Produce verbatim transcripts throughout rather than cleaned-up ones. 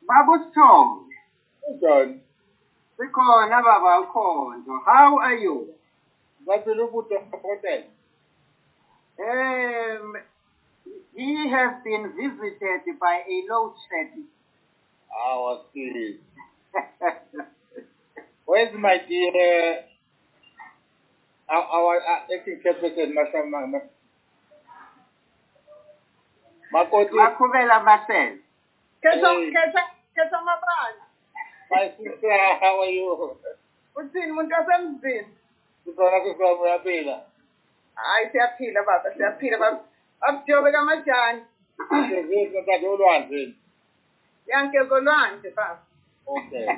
Babu Stone. John, Sikhona Baba Khonzo. How are you? ngaphela ukuthi hotel. Um, he has been visited by a load shedding. I was serious. Where's my dear, our, our uh, acting chairperson, Masha Makoti? Makubela Marcel. Ketha Hey. ketha ketha mabala. My sister, how are you? Uthini umuntu wasemzini? Sibona kusami uyaphila. Hayi siyaphila baba, siyaphila baba. Abujobe kamajani. Sezizwe ntathe olwandle. Yanke kolwandle baba. Okay.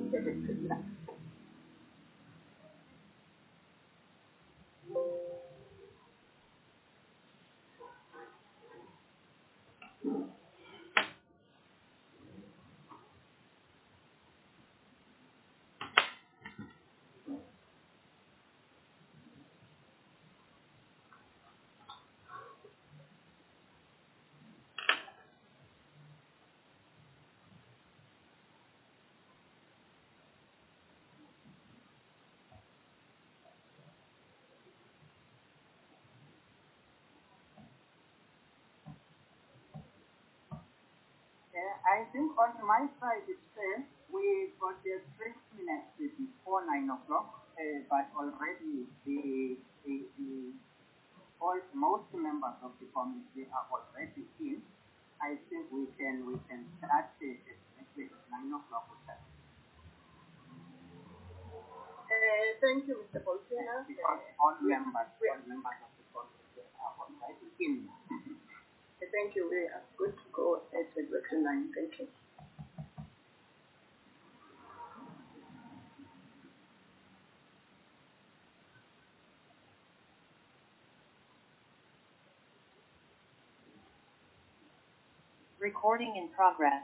Uh, I think on my side it says we got uh, three minutes before nine o'clock, uh, but already the, the, the all, most members of the committee are already in. I think we can we can start uh, exactly at nine o'clock. Eh, thank you, Mister Bolsena. Because all members, all members of the committee are already in. Thank you. We are good to go at exactly nine. Thank you. Recording in progress.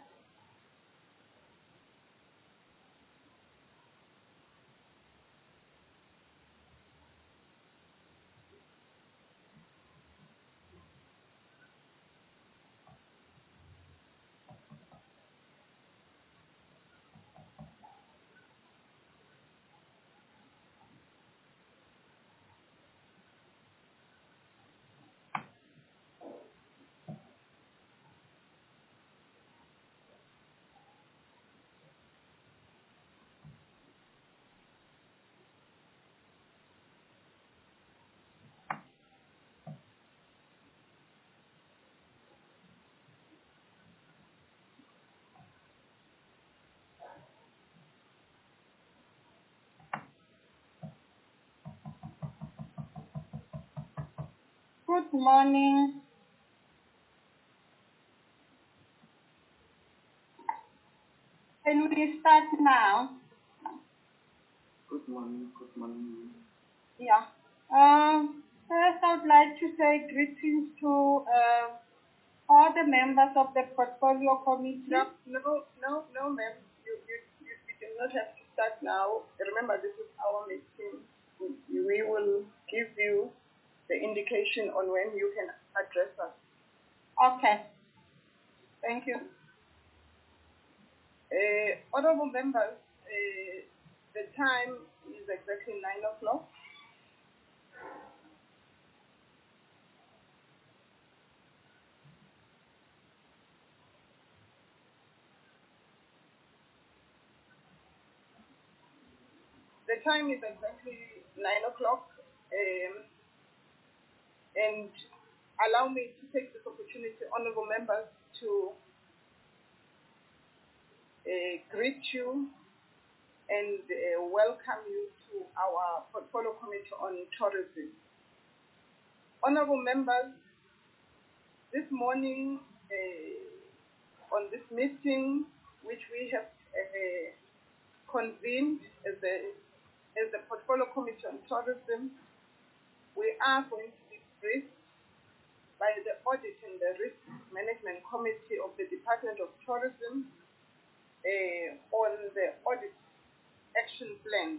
Good morning. Can we start now? Good morning, good morning. Yeah. Um, first, I would like to say greetings to uh, all the members of the portfolio committee. No, no, no, no, ma'am. You, you, you, you do not have to start now. Remember, this is our meeting. We, we will give you the indication on when you can address us. Okay. Thank you. Uh, honorable members, uh, the time is exactly nine o'clock. The time is exactly nine o'clock, um, and allow me to take this opportunity, honorable members, to uh, greet you and uh, welcome you to our portfolio committee on tourism. Honorable members, this morning uh, on this meeting, which we have uh, convened as the as the portfolio committee on tourism, we are going to be briefed by the audit and the risk management committee of the Department of Tourism uh, on the audit action plan.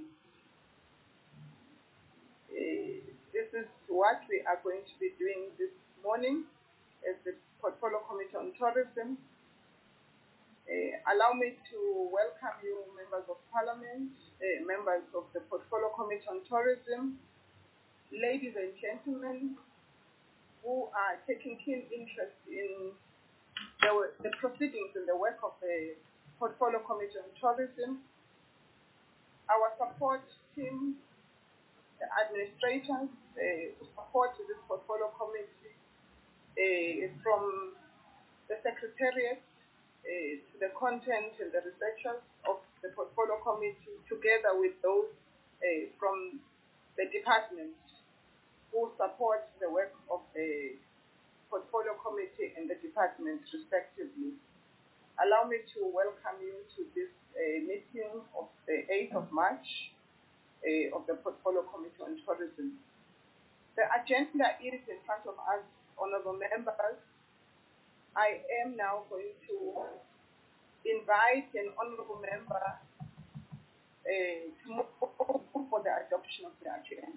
Uh, this is what we are going to be doing this morning as the portfolio committee on tourism. Uh, allow me to welcome you, members of parliament, uh, members of the Portfolio Committee on Tourism, ladies and gentlemen who are taking keen interest in the, the proceedings and the work of the Portfolio Committee on Tourism, our support team, the administrators, uh, support to this Portfolio Committee, uh, from the Secretariat uh, to the content and the researchers of the Portfolio Committee, together with those uh, from the department who support the work of the Portfolio Committee and the department respectively. Allow me to welcome you to this uh, meeting of the eighth of March uh, of the Portfolio Committee on Tourism. The agenda is in front of us, honorable members. I am now going to invite an honorable member uh, to move for the adoption of the agenda.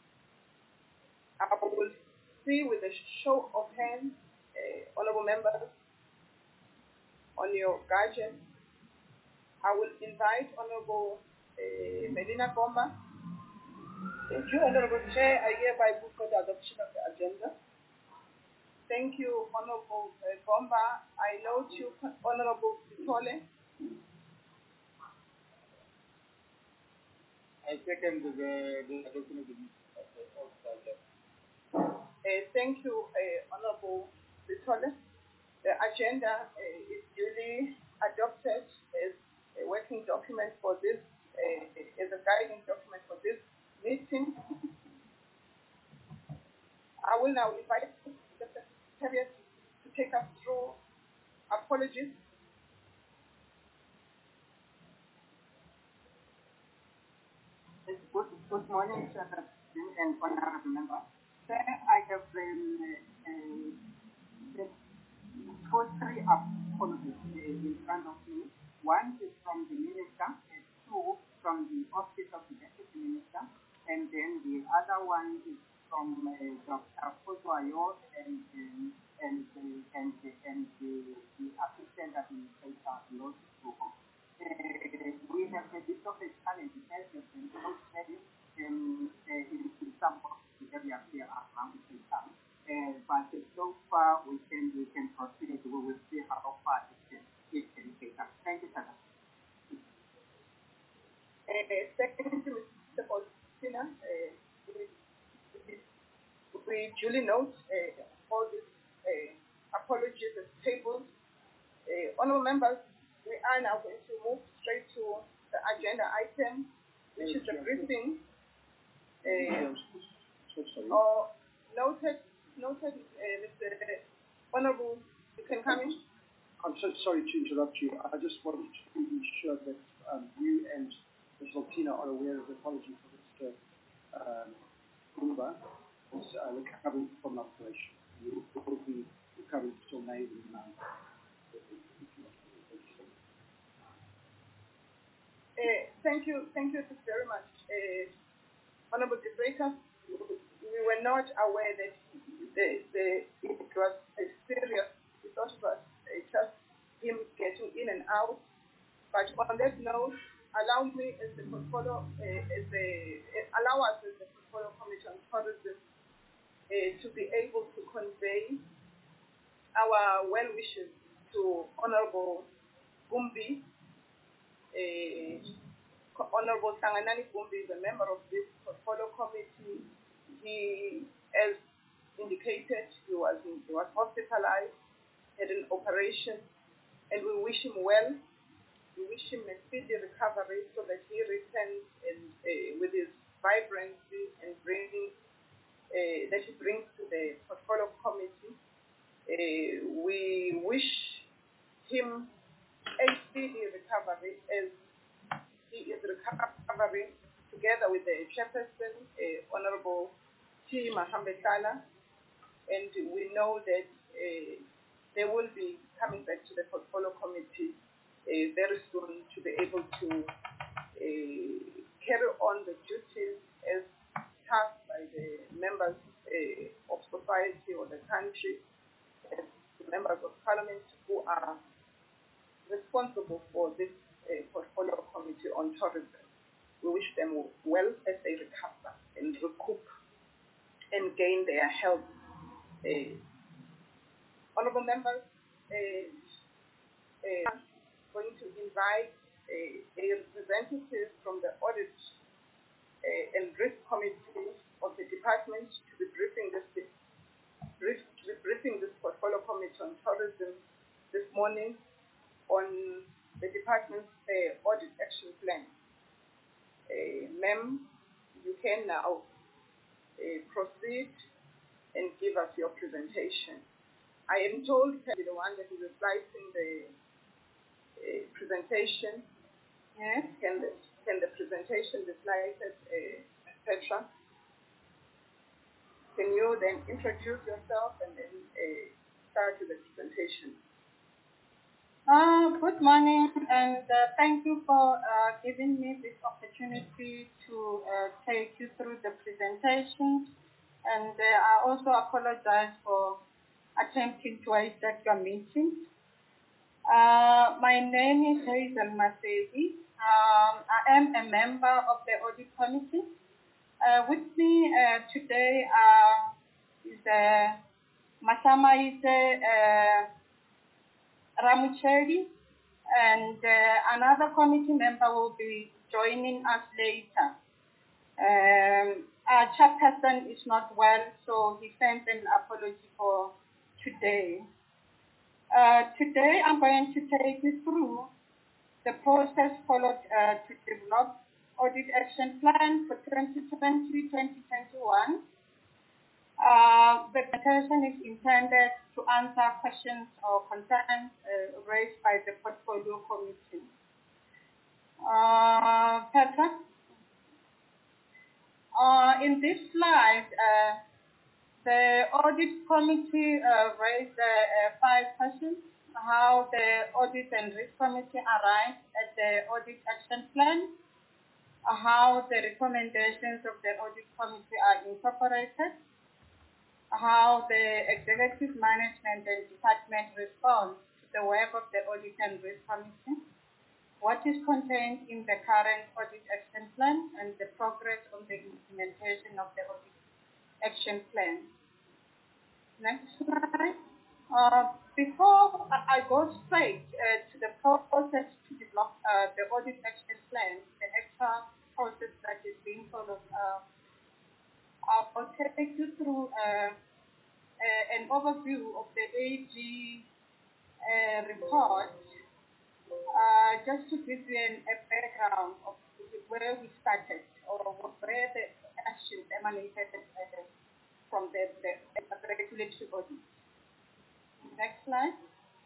I will see with a show of hands, uh, honorable members, on your gadget. I will invite Honorable uh, Melina Gomba. Thank you, Honorable Chair. I hereby move for the adoption of the agenda. Thank you, Honorable uh, Gomba. I note you, Honorable Sithole. I second the, the adoption of the agenda. Uh, thank you, uh, Honorable Sithole. The agenda uh, is duly adopted as a working document for this, uh, as a guiding document for this meeting. I will now invite the Secretariat to take us through apologies. Good, good morning, Sir and honorable member. Sir, I have um, uh, uh, for three apologies in front of me. One is from the minister, and two from the office of the deputy minister, and then the other one is from uh, Doctor Kozwayo and um, and uh, and uh, and the, the assistant administrator, Lord Suho. Uh, we have a bit of a challenge as you can said um, uh, in, in some of the areas here around the town. Uh, but so far we can we can proceed. We will see how far it can, it can take us. Thank you, sir. Uh, second to Mister Faustina, uh, we, we duly note uh, all these uh, apologies as tabled. Uh, honorable members, we are now going to move straight to the agenda item, which is the briefing. Uh, or noted. Noted, uh, Mister Honorable, you can come in. I'm so sorry to interrupt you. I just wanted to ensure that um, you and Miz Faustina are aware of the apology for Mister Um, Gumba was uh, recovering from an operation. He will be recovering till May the ninth. Uh, thank you, thank you very much, uh, Honorable Debraker. We were not aware that the, the, it was a serious, we thought it was uh, just him getting in and out. But on that note, allow me as the portfolio, uh, as the, uh, allow us as the Portfolio Committee on Tourism uh, to be able to convey our well wishes to Honorable Gumbi. Uh, Honorable Sanganani Gumbi is a member of this Portfolio Committee. He, as indicated, he was he was hospitalized, had an operation, and we wish him well. We wish him a speedy recovery so that he returns and uh, with his vibrancy and bringing uh, that he brings to the Portfolio Committee. Uh, we wish him a speedy recovery as he is recovering together with the chairperson, uh, Honorable T. Mahambetala, and we know that uh, they will be coming back to the Portfolio Committee uh, very soon to be able to uh, carry on the duties as tasked by the members uh, of society or the country, as members of parliament who are responsible for this uh, portfolio committee on tourism. We wish them well as they recover and recoup and gain their health. Uh, honorable members, uh, uh, I'm going to invite uh, a representative from the audit uh, and risk committee of the department to be briefing this, brief, to be briefing this portfolio committee on tourism this morning on the department's uh, audit action plan. Uh, Ma'am, you can now uh, proceed and give us your presentation. I am told to be the one that is slicing the uh, presentation. Yes. Can the, can the presentation be sliced, uh, et cetera? Can you then introduce yourself and then uh, start with the presentation? Uh, good morning, and uh, thank you for uh, giving me this opportunity to uh, take you through the presentation. And uh, I also apologize for attempting to hijack your meeting. Uh, my name is Hazel Masedi. Um, I am a member of the audit committee. Uh, with me uh, today uh, is uh, Masama Ise, uh, Ramucheri, and uh, another committee member will be joining us later. Um, our chairperson is not well, so he sent an apology for today. Uh, today I'm going to take you through the process followed uh, to develop audit action plan for twenty twenty to twenty twenty-one. Uh, the presentation is intended to answer questions or concerns uh, raised by the portfolio committee. Uh, Petra? Uh, in this slide, uh, the audit committee uh, raised uh, uh, five questions: how the audit and risk committee arrived at the audit action plan, uh, how the recommendations of the audit committee are incorporated, how the executive management and department respond to the work of the audit and risk committee, what is contained in the current audit action plan, and the progress on the implementation of the audit action plan. Next slide. Uh, before I go straight uh, to the process to develop uh, the audit action plan, the actual process that is being followed, uh, I'll take you through uh, uh, an overview of the A G uh, report, uh, just to give you an, a background of where we started or where the actions emanated uh, from the, the, the regulatory body. Next slide.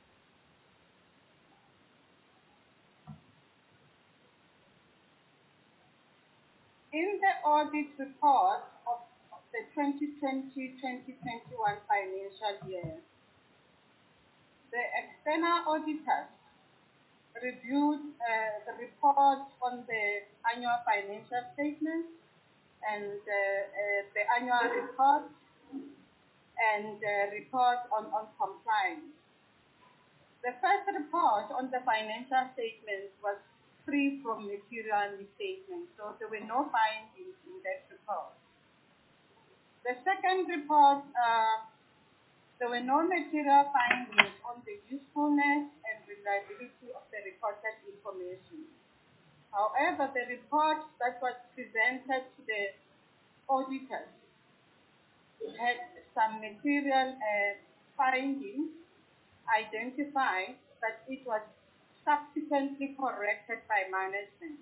In the audit report of the twenty twenty to twenty twenty-one financial year, the external auditors reviewed uh, the report on the annual financial statements and uh, uh, the annual report and uh, report on, on compliance. The first report on the financial statements was free from material misstatements, so there were no findings in that report. The second report, uh, there were no material findings on the usefulness and reliability of the reported information. However, the report that was presented to the auditors had some material uh, findings identified that it was subsequently corrected by management.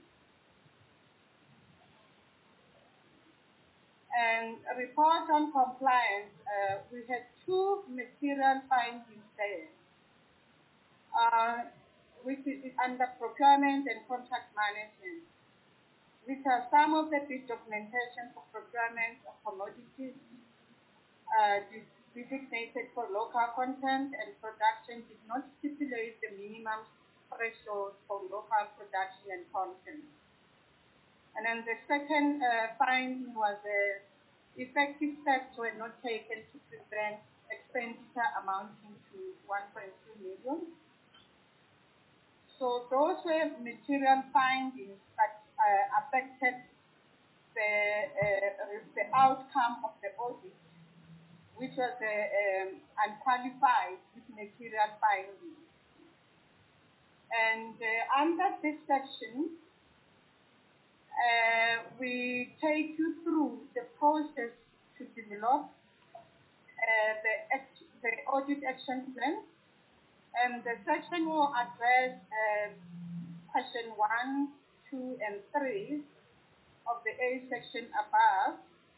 And a report on compliance, uh, we had two material findings there, uh, which is under procurement and contract management, which are some of the bid documentation for procurement of commodities uh, designated for local content and production did not stipulate the minimum threshold for local production and content. And then the second uh, finding was uh, effective steps were not taken to prevent expenditure amounting to one point two million. So those were material findings that uh, affected the, uh, the outcome of the audit, which was uh, um, unqualified with material findings. And uh, under this section, uh, we take you through the process to develop uh, the, act the audit action plan. And the section will address uh, question one, two, and three of the A section above.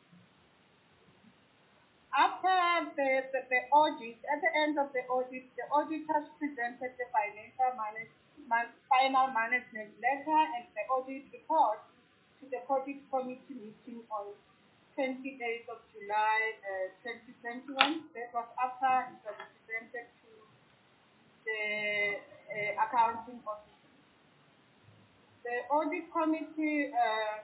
After the, the, the audit, at the end of the audit, the auditors presented the financial manage, man, final management letter and the audit report to the audit committee meeting on twenty-eighth of July uh, twenty twenty-one. That was after it was presented to the uh, accounting officer. The audit committee uh,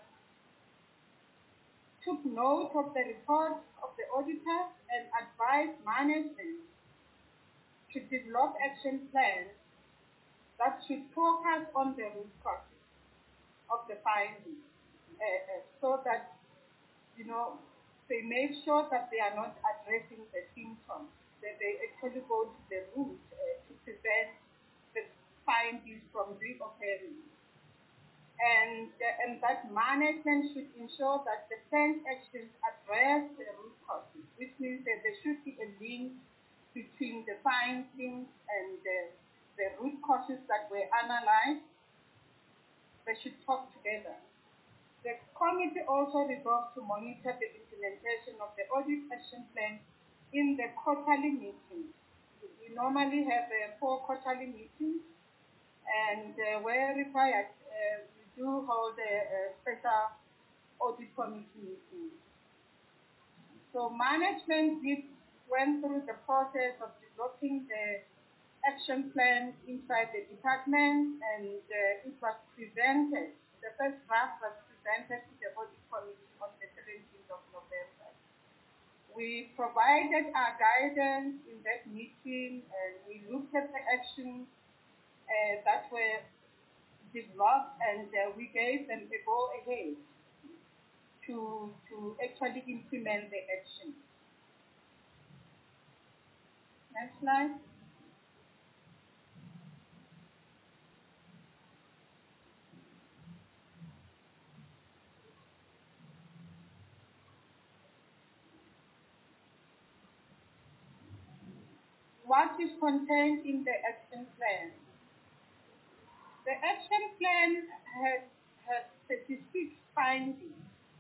took note of the report of the auditor and advised management to develop action plans that should focus on the root causes of the findings, uh, uh, so that, you know, they make sure that they are not addressing the symptoms, that they actually go to the root uh, to prevent the findings from reoccurring. And, uh, and that management should ensure that the planned actions address the root causes, which means that there should be a link between the findings and the, the root causes that were analyzed. They should talk together. The committee also resolved to monitor the implementation of the audit action plan in the quarterly meetings. We normally have uh, four quarterly meetings, and uh, where required, uh, we do hold a, a special audit committee meeting. So management did, went through the process of developing the action plan inside the department, and uh, it was presented. The first draft was presented to the audit committee on the seventeenth of November. We provided our guidance in that meeting, and we looked at the actions uh, that were developed, and uh, we gave them a go ahead to, to actually implement the action. Next slide. What is contained in the action plan? The action plan has, has specific findings.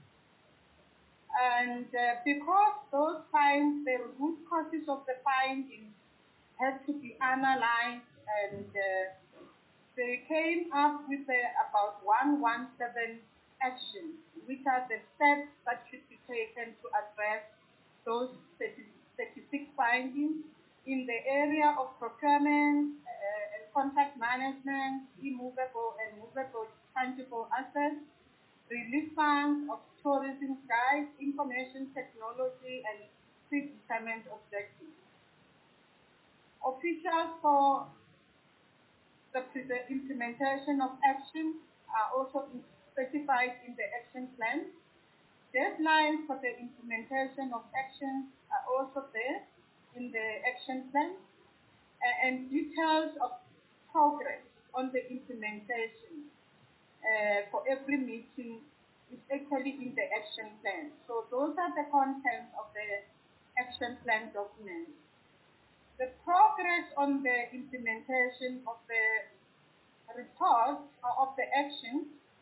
And uh, because those findings, the root causes of the findings had to be analyzed, and uh, they came up with uh, about one hundred seventeen actions, which are the steps that should be taken to address those specific findings in the area of procurement uh, and contract management, immovable and movable tangible assets, relief funds of tourism guides, information technology, and predetermined objectives. Officials for the, the implementation of action are also specified in the action plan. Deadlines for the implementation of actions are also there in the action plan, and details of progress on the implementation uh, for every meeting is actually in the action plan. So those are the contents of the action plan document. The progress on the implementation of the report or of the action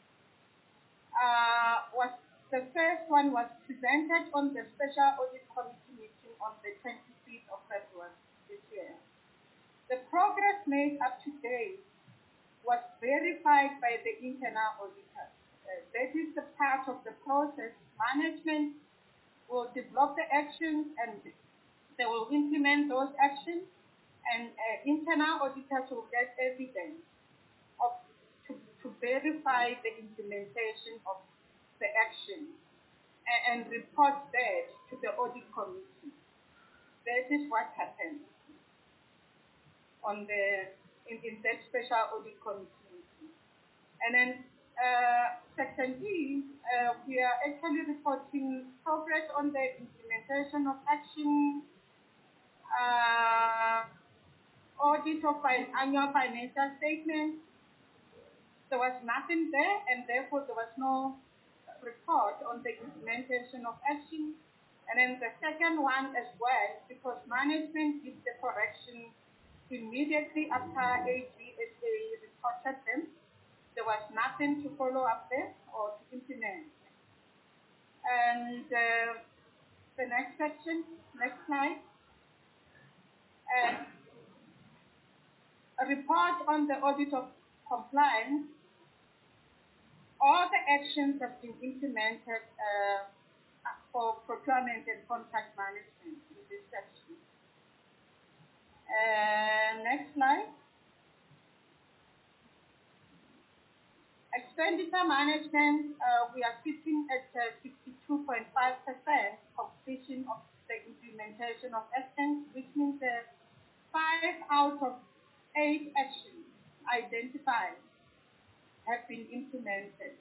uh, was the first one was presented on the special audit committee meeting on the twenty-fifth of February this year. The progress made up to date was verified by the internal auditors. Uh, that is the part of the process. Management will develop the actions, and they will implement those actions, and uh, internal auditors will get evidence of to, to verify the implementation of the action and, and report that to the audit committee. That is what happened on the in, in that special audit committee. And then uh, section E, uh, we are actually reporting progress on the implementation of action, uh, audit of an annual financial statement. There was nothing there, and therefore there was no report on the implementation of action. And then the second one as well, because management did the correction immediately after A G S A reported them. There was nothing to follow up there or to implement. And uh, the next section, next slide. Uh, a report on the audit of compliance. All the actions have been implemented uh, for procurement and contract management in this section. Uh, next slide. Expenditure management, uh, we are sitting at sixty-two point five percent completion of the implementation of actions, which means that five out of eight actions identified have been implemented.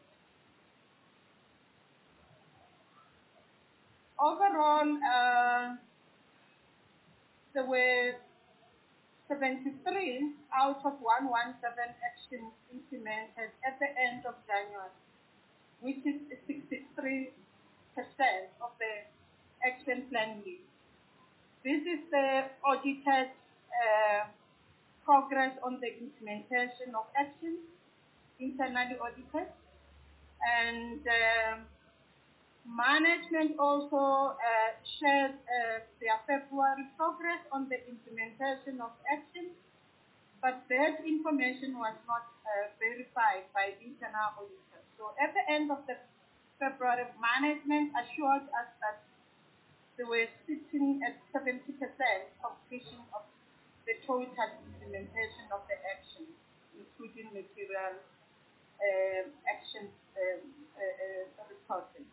Overall, uh, there were seventy-three out of one hundred seventeen actions implemented at the end of January, which is sixty-three percent of the action plan list. This is the audited uh, progress on the implementation of actions, internally audited, and uh, management also uh, shared uh, their February progress on the implementation of actions, but that information was not uh, verified by internal auditors. So at the end of the February, management assured us that they were sitting at seventy percent completion of the total implementation of the actions, including material uh, action um, uh, uh, reporting.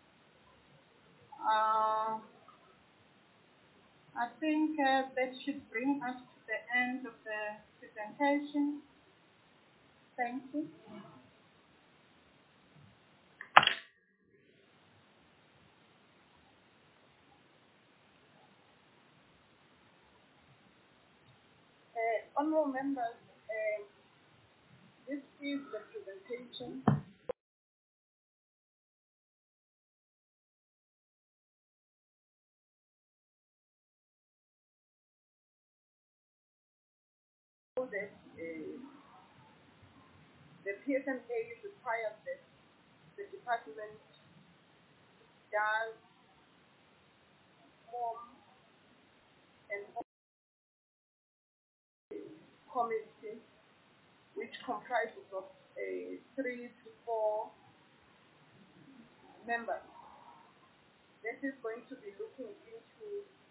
Uh, I think uh, that should bring us to the end of the presentation. Thank you. Uh, honorable members, uh, this is the presentation that uh, the P S M A requires that the department does form an committee which comprises of uh, three to four members. This is going to be looking into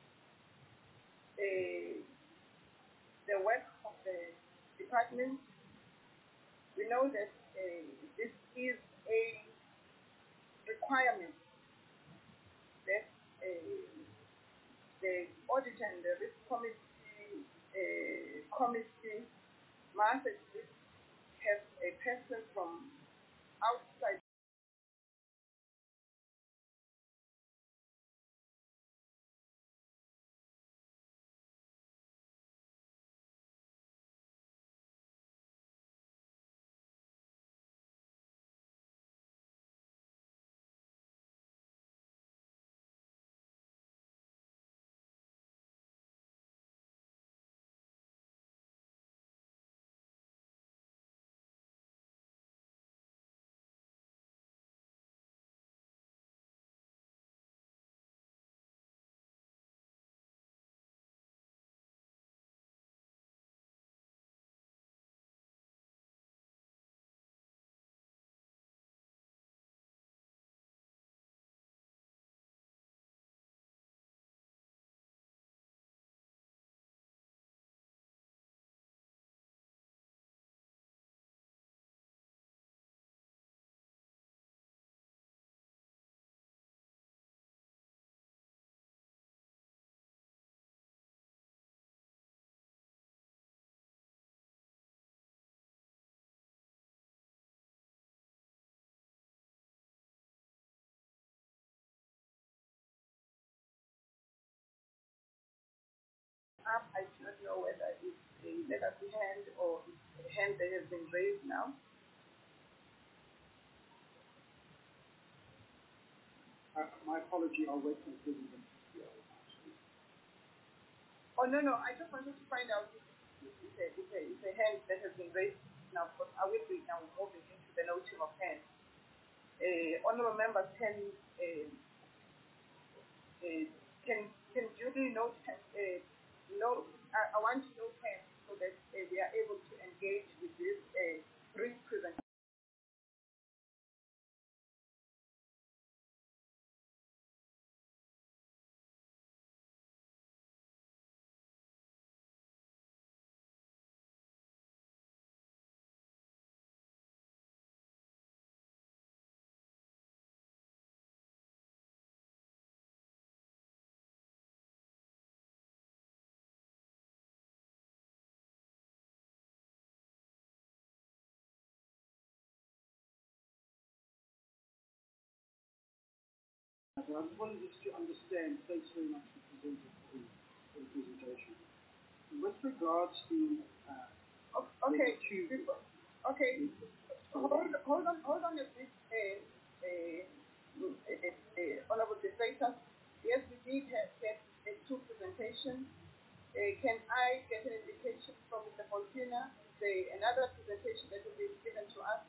uh, the work of the department. We know that uh, this is a requirement that uh, the audit and the risk committee uh, committee must have a person from outside up. I do not know whether it's a legacy hand or it's a hand that has been raised now. Uh, my apology, I'll wait for the president. Oh, no, no, I just wanted to find out if it's a, it's a, it's a hand that has been raised now, because I will be now moving into the noting of hands. Uh, honorable members can, uh, uh, can, can duly note, uh, note I, I want to note hands so that uh, we are able to engage with this uh, brief presentation. So I just wanted just to understand, thanks very much for presenting for the, for the presentation. With regards to uh, okay, two, okay, hold, hold on, hold on a bit, uh, uh, uh, uh, honorable debater. Yes, we did have, get uh, two presentations. Uh, can I get an indication from Mister Fortuna, say another presentation that will be given to us?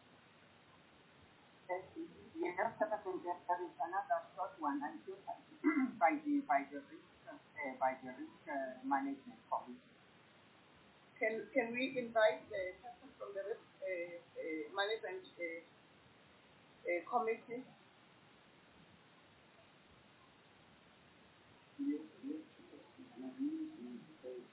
Yes, Secretary, there is another short one, I think, by the by the risk uh, by the risk uh, management committee. Can can we invite the person from the risk uh, uh, management uh, uh, committee? Yes, yes. My name is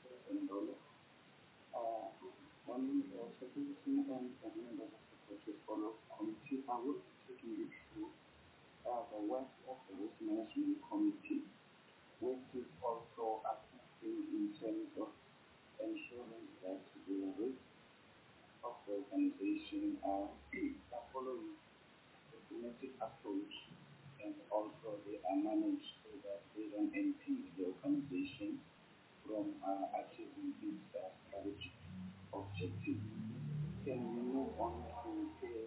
uh, one is the security and the member of the Protocol Committee. I will be taking you through uh, the work of the Risk Management Committee, which is also assisting in terms of ensuring that the risk of the organization are following a systematic approach, and also they are managed so that they don't impede the organization from uh, achieving its uh, strategic objectives. Can we move on to the,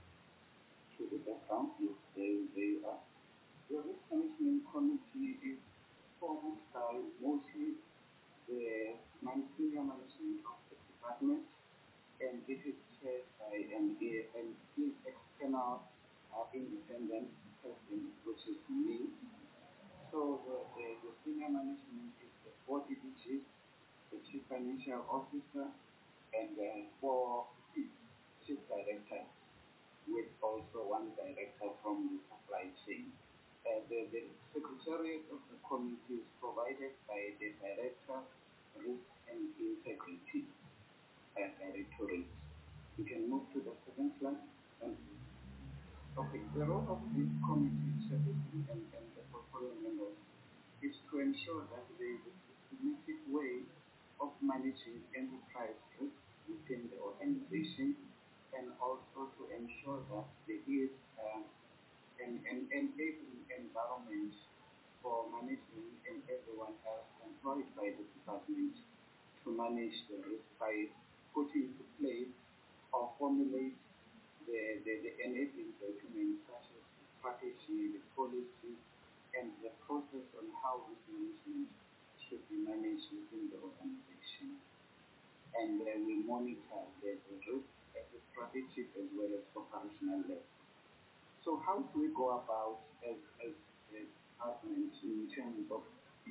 to the background? Yes, there they are. The Risk Management Committee is formed by mostly the senior management of the department, and it is chaired by an, an external uh, independent person, which is me. So the, the, the senior management is the four D D Gs, the chief financial officer, and uh, four chief directors, with also one director from the supply chain. Uh, the, the secretariat of the committee is provided by the director, risk and integrity uh, directorate. We can move to the second slide. And, okay, the role of this committee secretary and, and the portfolio members is to ensure that there is a systematic way of managing enterprise risk within the organization, and also to ensure that there is um, an, an enabling environment for management and everyone else employed by the department to manage the risk by putting into place or formulate the, the, the enabling documents such as the strategy, the policy, and the process on how risk management should be managed within the organization. And uh, we monitor the, the risk at the strategic as well as operational level. So how do we go about as, as a department in terms of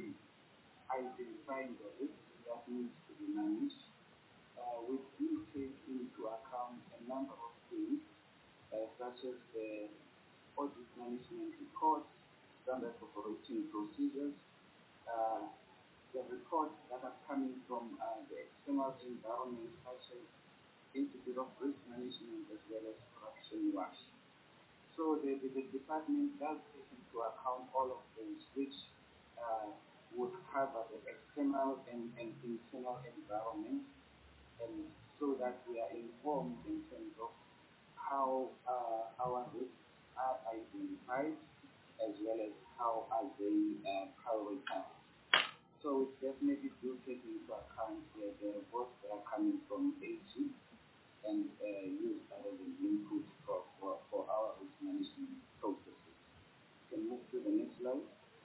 identifying the risk that needs to be managed? Uh, we do take into account a number of things, uh, such as the audit management report, standard operating procedures, uh, the reports that are coming from uh, the external environment, such as Institute of Risk Management as well as Corruption Watch. So the, the, the department does take into account all of those, which uh, would cover the external and, and internal environment, and so that we are informed in terms of how uh, our risks are identified as well as how are they uh, prioritized. So So it definitely do take into account the, the reports that are coming from A G and uh, use that as an input for, for, for our risk management processes. Can move to the next slide.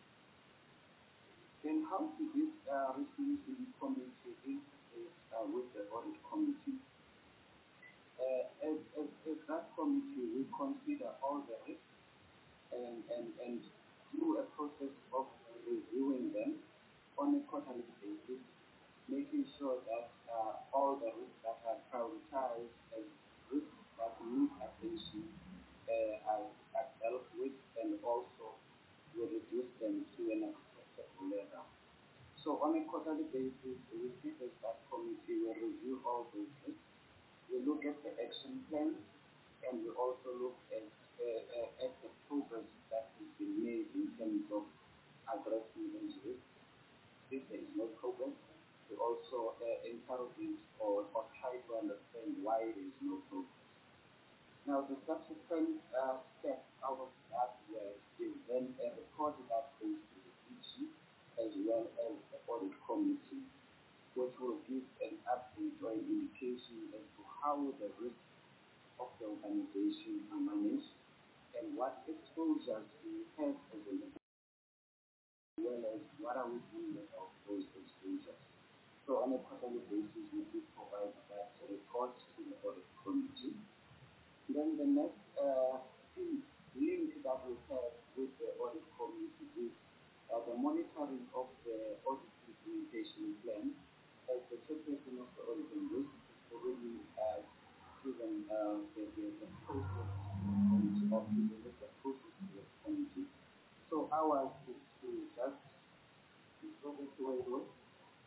Then how to this uh, risk management committee interface uh, with the audit committee? Uh, as, as, as that committee, we consider all the risks and, and, and through a process of reviewing them on a quarterly basis, making sure that uh, all the risks that are prioritized as risks that need attention uh, are, are dealt with, and also we reduce them to an acceptable level. So on a quarterly basis, we see that that committee will review all those risks. We look at the action plan, and we also look at, uh, uh, at the progress that has been made in terms of addressing those risks. If there is no progress, we also uh, encourage or, or try to understand why there is no progress. Now, the subsequent uh, step out of that uh, is then a report that goes to the D G as well as the audit committee, which will give an update or an indication as to how the risks of the organization are managed and what exposures we have as an organization, as well as what are we doing about those exposures. So on a quarterly basis, we do provide that report to the audit committee. Then the next uh, link that we have with the audit committee is uh, the monitoring of the audit implementation plan. As the chairperson of the audit and risk is already uh, given uh, the, the, the process and of the, the process to the committee. So ours is to just go to where it was.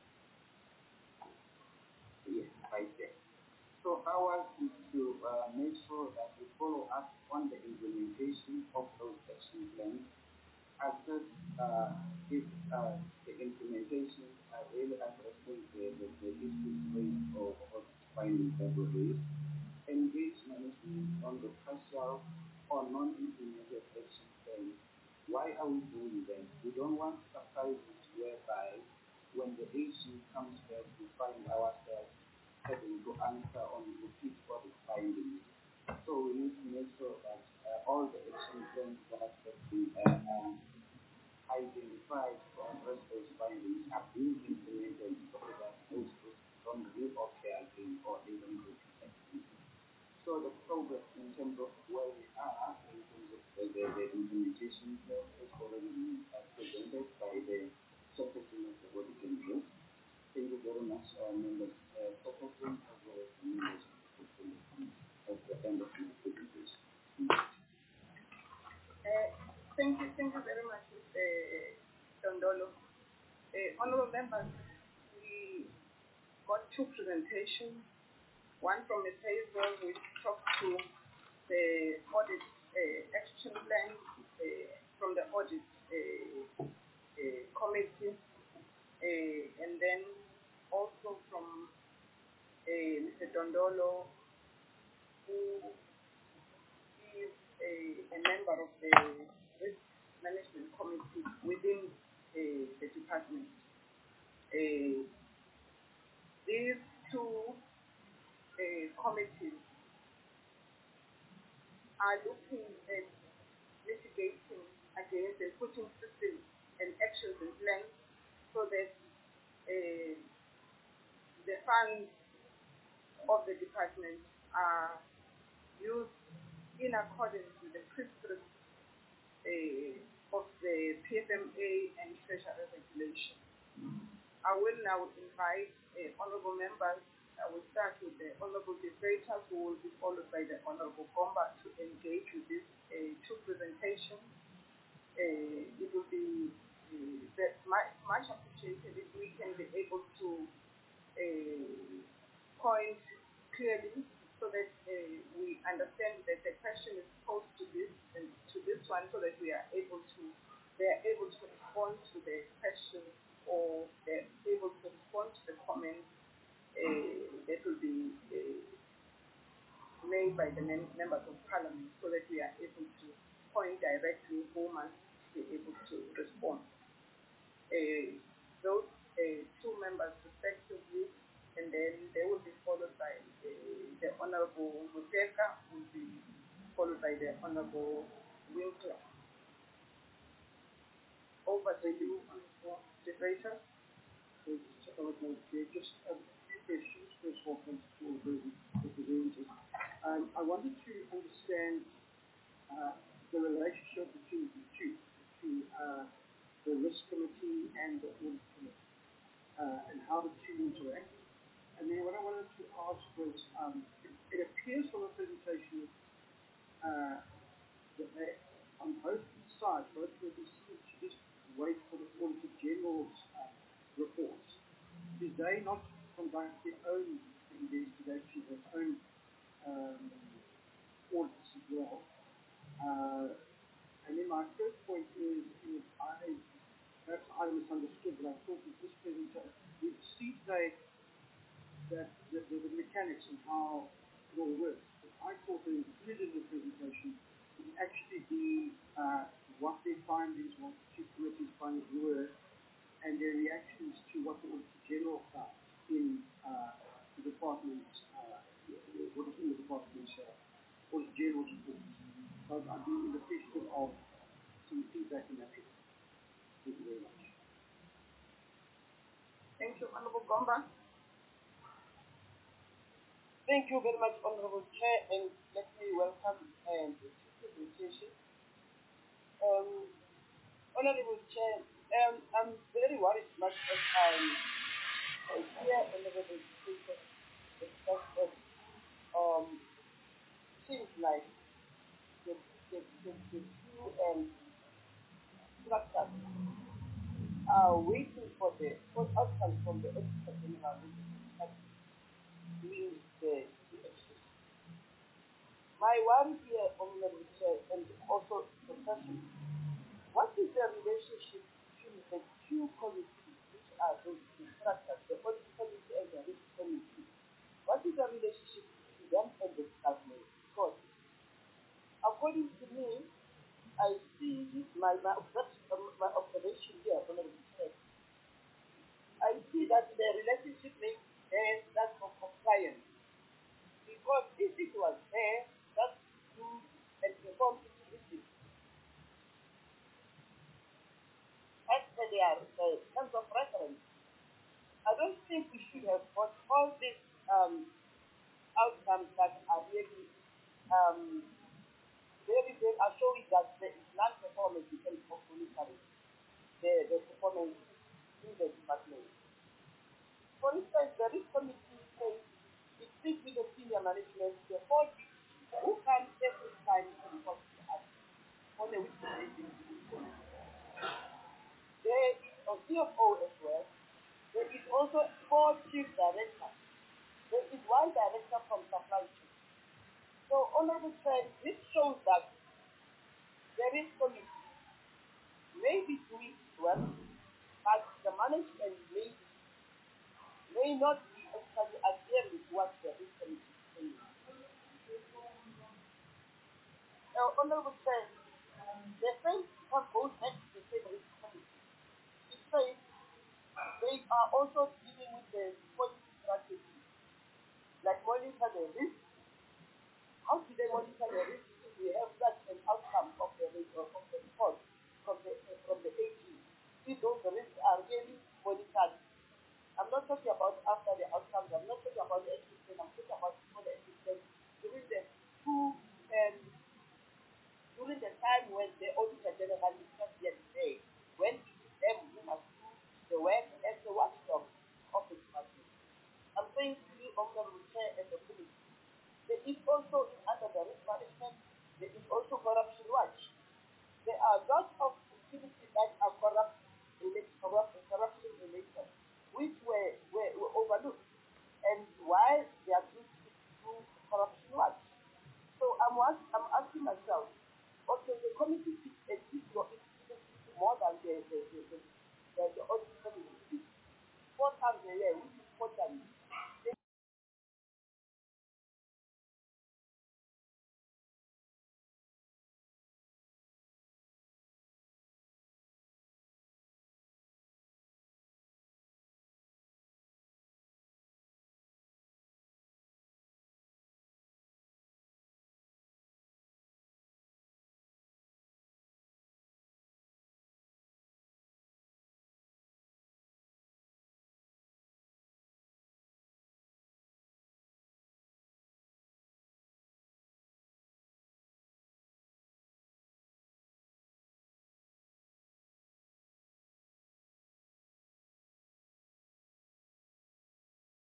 Yes, right there. So ours is to uh, make sure that we follow up on the implementation of those action plans, assess uh, if uh, the implementation are really addressing the, the, the issues raised or, or findings that were raised, engage management on the partial or non-implemented action plans. Why are we doing that? We don't want surprises whereby when the issue comes back, we find ourselves having to answer on repeat audit findings. So we need to make sure that uh, all the action plans that have been uh, uh, identified to address those findings are being implemented so that those risks don't reoccur again or even repeat again. So the progress in terms of where we are in terms of the, the, the implementation plan is already been uh, presented by the Secretary of the Audit and Risk. Thank you very much, uh, members, uh, Secretary, as well as the members of the Committee at the end of my presentation. Uh, thank you, thank you very much, Mister Dondolo. Uh, honorable members, we got two presentations. One from Miz Hazel, which talked to the audit uh, action plan uh, from the audit uh, uh, committee, uh, and then also from uh, Mister Dondolo, who is a, a member of the risk management committee within uh, the department. Uh, these two Uh, committees are looking at mitigating against and putting systems and actions in place so that uh, the funds of the department are used in accordance with the principles uh, of the P F M A and treasury regulation. I will now invite uh, honorable members. I will start with the Honorable Debater, who will be followed by the Honorable Gomba to engage with this uh, two presentations. Uh, it will be uh, very much, much appreciated if we can be able to uh, point clearly so that uh, we understand that the question is posed to this and to this one, so that we are able to they are able to respond to the question, or they're able to respond to the comments Uh, that will be uh, made by the mem members of parliament, so that we are able to point directly who must be able to respond. Uh, those uh, two members respectively, and then they will be followed by uh, the Honorable Muteka, who will be followed by the Honorable Winkler. Over to you, Honorable Secretary. Just a few questions. First of all, thanks to all the representatives. Um, I wanted to understand uh, the relationship between the two, between uh, the risk committee and the audit committee, uh, and how the two interact. And then what I wanted to ask was, um, it, it appears from the presentation uh, that they, on both sides, both committees seem to just wait for the Auditor General's uh, reports. Did they not conduct their own investigation, their own um, audits as well? Uh, and then my first point is, is I, perhaps I misunderstood, but I thought that this presentation, we see today that the, the, the mechanics and how it all works. But I thought that included in the presentation would actually be uh, what their findings, what the two committees' findings were, and their reactions to what the Auditor General found in uh, the department's, uh, what is in the department's uh, Auditor General's report. So I'd be appreciative of some feedback in that area. Thank you very much. Thank you, Honorable Gomba. Thank you very much, Honorable Chair, and let me welcome and the presentation. Um, Honorable Chair, um, I'm very worried much as I, I hear Honorable Speaker discuss that um, seems like the, the, the, the two um, structures are waiting for the for outcome from the Auditor General doing the, the action. My worry here, Honorable Chair, and also profession, what is the relationship between the two committees, which are those two structures, the Audit Committee and the Risk Committee? What is the relationship between them and the government? Because according to me, I see my my, my observation here, Honorable Chair. I see that the relationship makes there that of compliance. Because if it was there, that do and perform duties. As per their uh, terms of reference, I don't think we should have got all these um, outcomes that are really um, very, very are showing that there is non-performance in terms of monitoring the, the performance in the department. For instance, the risk committee says it speaks with the senior management, the four who comes every time to report to us on a weekly basis. There is a C F O as well. There is also four chief directors. There is one director from supply chain. So, Honorable Chair, this shows that the risk committee may be doing well, but the management may may not be actually adhering to what the risk committee is saying. Now, Honorable Chair, the same goes next to the same risk committee. It says they are also dealing with the policy strategy, like monitor the risk. How do they monitor the risk if we have such an outcome of the, of the report from the, from the A G? If those risks are really monitored. I'm not talking about after the outcomes, I'm not talking about the existence, I'm talking about before the existence, during the two, um, during the time when the Auditor General is not yet there, when it is them who must do the work as the watchdog of the department. I'm saying to you, Honorable Chair and the committee, there is also, under the risk management, there is also corruption watch. There are lots of activities that are corrupt, related, corrupt, corruption related, which were, were, were overlooked, and why they are due to corruption watch. So I'm, I'm asking myself, okay, the committee is a more than the, the, the, the, the, the audit committee. Four times a year, which is four times.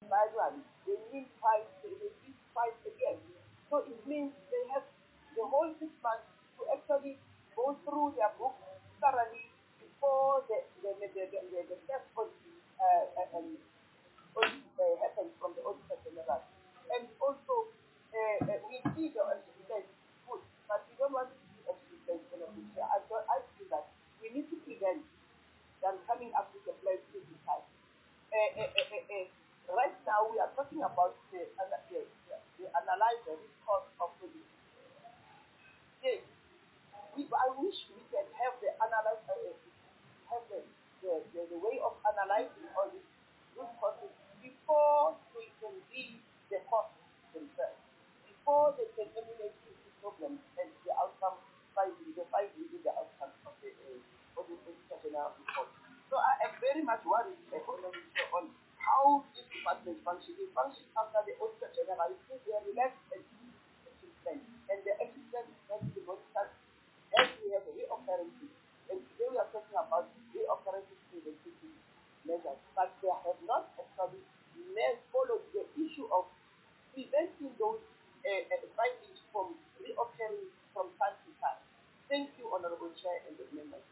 Gradually, they need five, they need five again. So it means they have the whole six months to actually go through their book thoroughly before the the the the, the, the first audit, uh, um, audit uh, happens from the auditor general. And also, uh, uh, we see the assistance good, but we don't want to see assistance in the future. I, don't, I feel that we need to prevent them coming up with a plan to decide. Uh, uh, uh, uh, uh, right now, we are talking about the, uh, the, the analyzer cost of the yes. We, I wish we can have the analyze, uh, have the, the, the, the way of analyzing all these root causes before they can be the cause themselves, before they can eliminate these problems and the outcome by the by the outcome of the uh, of the educational report. So I am very much worried uh, on how this department functions. It functions after the auditor general. They are relaxed and existent, and the existence has to monitor. As we have a reoccurrences, and today we are talking about reoccurrences preventive measures, but they have not actually followed the issue of preventing those uh, uh, findings from reoccurring from time to time. Thank you, Honorable Chair and the members.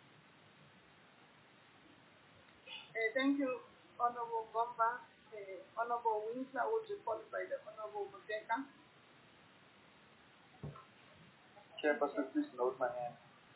Uh, thank you, Honorable Gomba. Uh, Honorable Winkler will be followed by the Honorable Muteka. Chairperson, please note my hand.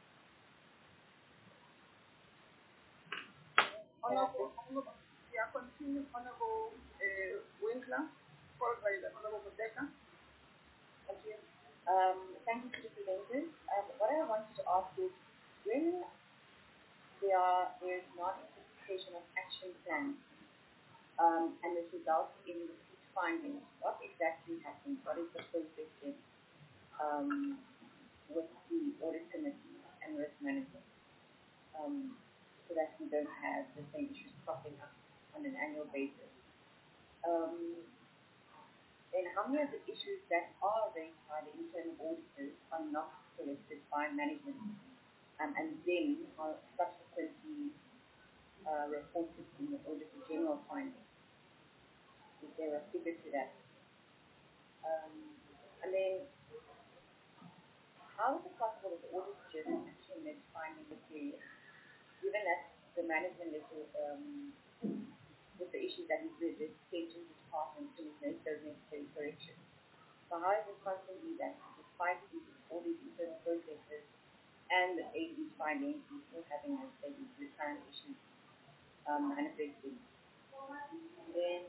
Honorable, Honorable, yeah, continue, Honorable uh, Winkler, followed by the Honorable Muteka. Thank you. Um, thank you to the presenters. Um, what I wanted to ask is, when there, are, there is not implementation of action plans, um, and this results in repeat findings, what exactly happens? What is the process then? Um, with the audit committee and risk management, um, so that we don't have the same issues cropping up on an annual basis. Um, and how many of the issues that are raised by the internal auditors are not selected by management, um, and then are subsequently uh, reported in the auditor general findings? Is there a figure to that? Um, and then how is it possible that the audit journal actually makes finding the period, given that the management letter, um, with the issues that is with the pensions department to make those necessary corrections? So how is it possible that despite these, all these internal processes and the A D's findings, we're still having those recurrent issues um, manifesting? Then,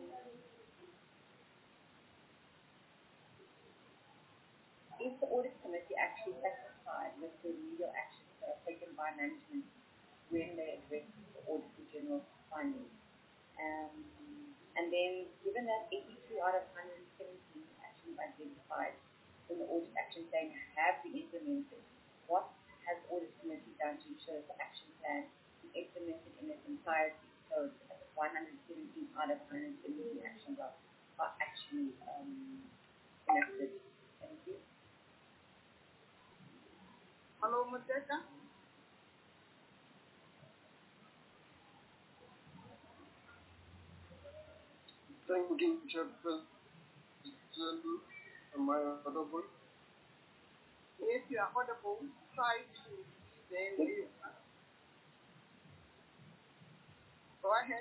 is the audit committee actually satisfied with the remedial actions that are taken by management when they address the auditor general findings? Um, and then, given that eighty-two out of one hundred seventeen actions identified in the audit action plan have been implemented, what has the audit committee done to ensure that the action plan is implemented in its entirety, so that the one hundred seventeen out of one hundred seventeen actions are, are actually um, enacted? Thank you. Hello, Muteka. Thank you, Chairperson. Am I audible? Yes, you are audible. Try to then you. Go ahead.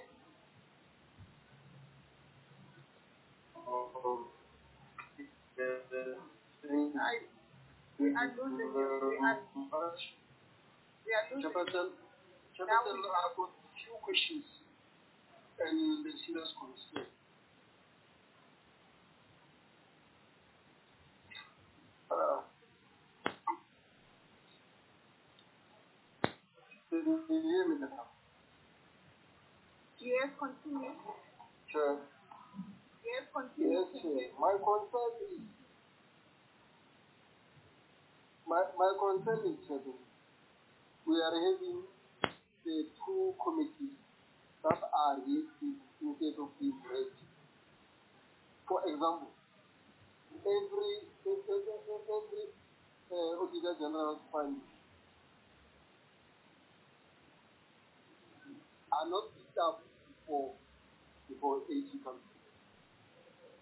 Um, I, we are losing you. We are, we are losing Chairperson, Chairperson, I've got a few questions and the serious concern. Uh, can you hear me now? Yes, continue. Sure. Yes, continue. Yes, sir. My concern is, my, my concern is that we are having the two committees that are listed instead of being read. For example, every, every, every uh, Auditor General's findings are not picked up before, before A G comes.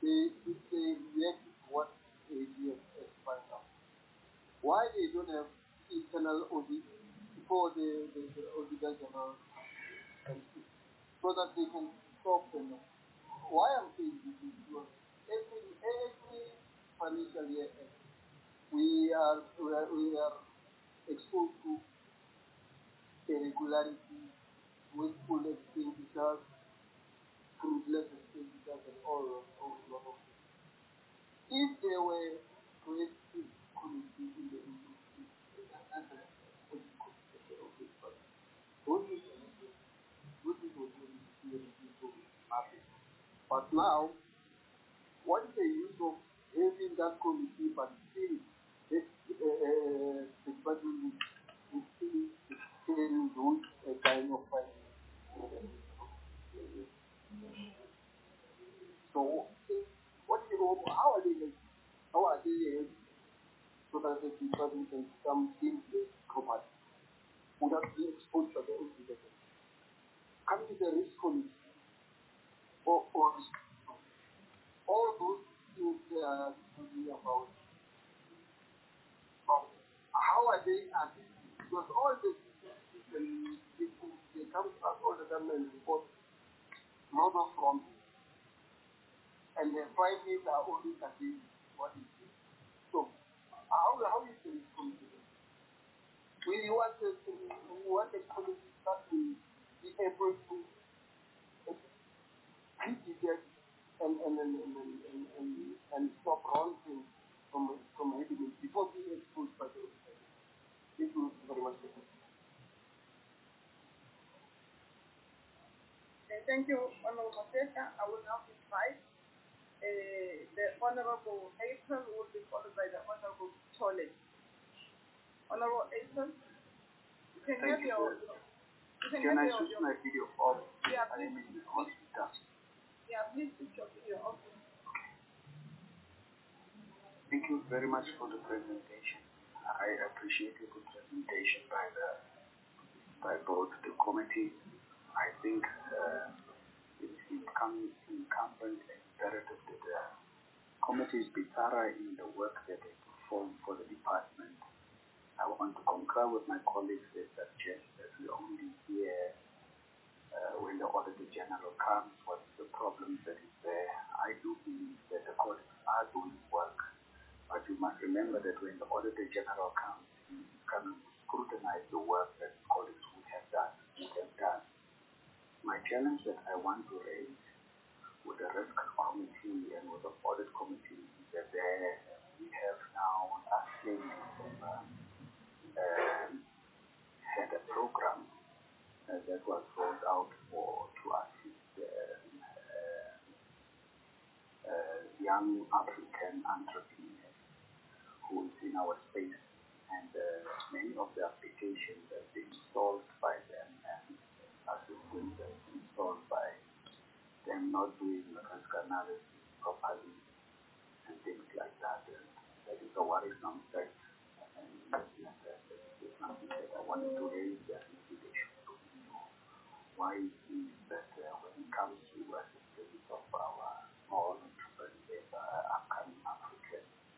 they, they react to what A G S has found out. Why they don't have internal audit before the, the, the auditor general, so that they can stop them. Why I'm saying this is because every, every financial year we are, we are, we are exposed to irregularity, wasteful expenditures, fruitless expenditures, and all of those. If there were creative committee in the industry, but now, what is the use of having that committee, but still this uh, department is still still those uh, kind of finance? So, what do you, how are they? How are they? So that the department can come in the property without being exposed to the obligations. Coming to the risk committee, or, or all those things they are talking about, um, how are they acting? Because all the they, they come to us all the time and report lot of wrong, and the five years are only against what is it. So, how, how is the risk committee? We want the, we want the committee that will be able to mitigate and and and and and, and, and stop wrong things from from happening before being exposed by the authorities. Thank you very much. Thank you, Honorable Mateka. I will now invite uh, the Honorable April, who will be followed by the Honorable Tole. Honorable April, you can Thank have you. your. You can, can have I your, switch your, my video off? Yeah, I please. am in the hospital. Yeah, please switch your video off. Thank you very much for the presentation. I appreciate the good presentation by the by both the committee. I think uh, it's income, incumbent and imperative that the committees be thorough in the work that they perform for the department. I want to concur with my colleagues that suggest that we only hear uh, when the Auditor General comes what's the problem that is there. I do believe that the auditors are doing work, but you must remember that when the Auditor General comes, he is coming to scrutinize the work that colleagues would have done. Would have done. My challenge that I want to raise with the risk committee and with the audit committee is that there we have now a slate of uh, um, had a program uh, that was rolled out for to assist uh, uh, uh, young African entrepreneurs who is in our space, and uh, many of the applications have been solved by them and assistance has been solved by them not doing the risk analysis properly and things like that. And that is a worrisome fact, and that is something that I wanted to raise that maybe they should look into. Why is it that uh, when it comes to assistance of our small entrepreneurs, uh, upcoming African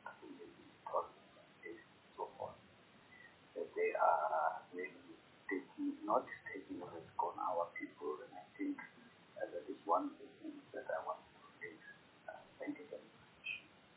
and so forth, that they are really taking, not taking a risk on our people, and I think uh, that is one of the things that I want to raise. Uh, thank you very much.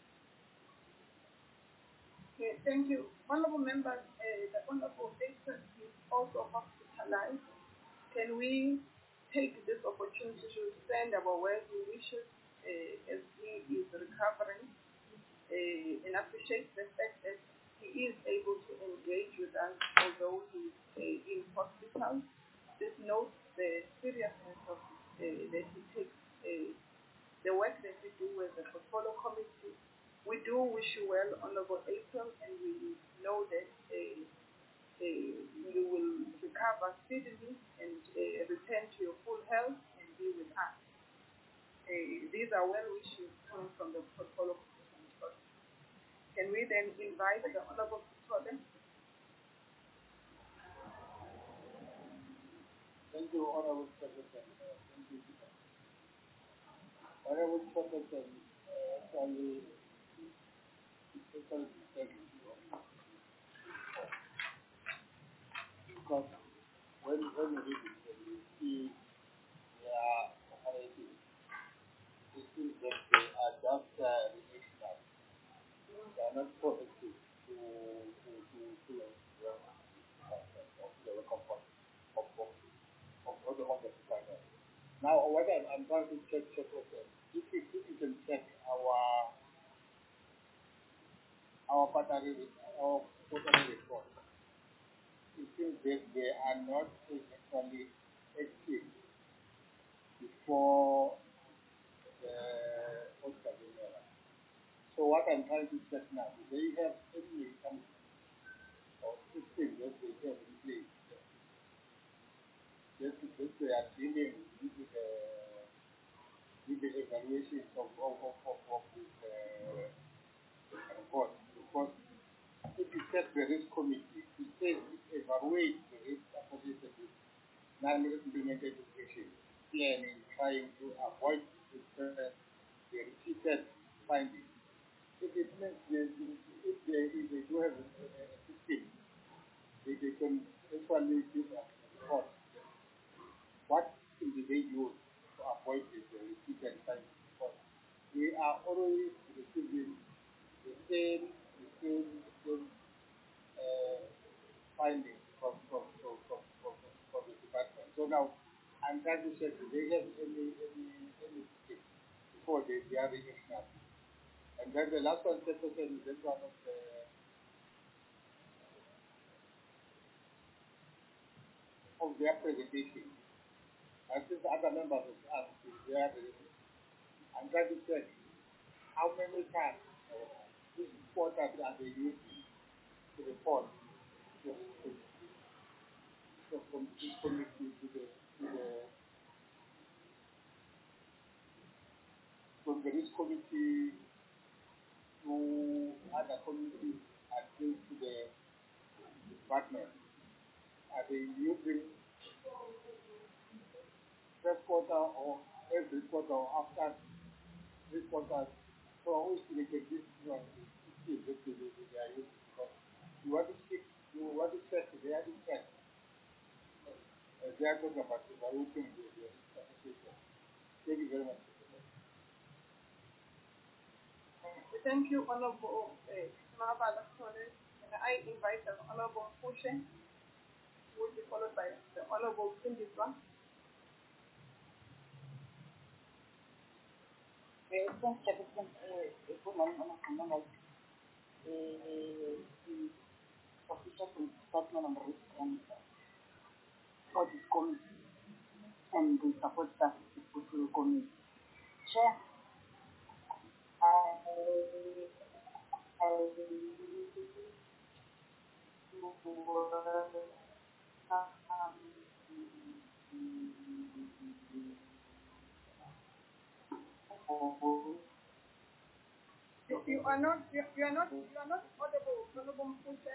Okay, thank you. Honorable members, uh, the Honorable Dixon is also hospitalized. Can we take this opportunity to send our well wishes uh, as he is recovering uh, and appreciate the fact that he is able to engage with us although he is uh, in hospital. This notes the seriousness of uh, that he takes uh, the work that we do as a portfolio committee. We do wish you well, Honorable April, and we know that uh, uh, you will recover speedily and uh, return to your full health and be with us. Uh, these are well wishes coming from the portfolio committee. Can we then invite the Honorable Tole? Thank you, Honorable Secretary. Thank you. Honorable Secretary, actually, because when, when you read it, you see they are operating. It seems that they are just uh, relational. They are not protective to to to to the of the comfort of of of of the of the society. Now, what I'm, I'm trying to check check also, if we if we can check our our battery our battery report, it seems that they are not actually active before the Oscar General. So what I'm trying to check now, do they have any some or system that they have in place that, that they are dealing with the with the evaluation of of of, of, of this uh, report? Because if you check the risk committee, it says it evaluates the risk associated with non-implemented education planning, trying to avoid the, uh, the repeated findings. If it means they, if they if they do have a, a system, they, they can actually give us a report. What do they use to avoid this uh, repeated findings? Because we are always receiving the same the same, the same uh, findings from from, from, from, from, from the department. So now I'm trying to check, do they have any any any system before they, they are reacting? And then the last one, ten percent, is that one of the of their presentation. And since other members of us, they are the, I'm trying to check how many times uh, this quarter are they using to report to, to, to, from this committee to the to the from the risk committee to other committees until to the department. Are they using first quarter or every quarter or after three quarters? So always we get this one is that they are using, because you want to stick, you want to check, they are to check. Uh, they are talking about evaluating the association. Thank you very much. Thank you, Honorable Mabala College. And I invite the Honorable Fushe, who will be followed by the Honorable Sindiswa. Thanks, Jefferson. Good morning, Honorable members. The official from Department of Risk and Audit Committee and the support staff of the committee. Chair, I, I You, you are not, you, you are not, you are not audible, Honorable Fushe.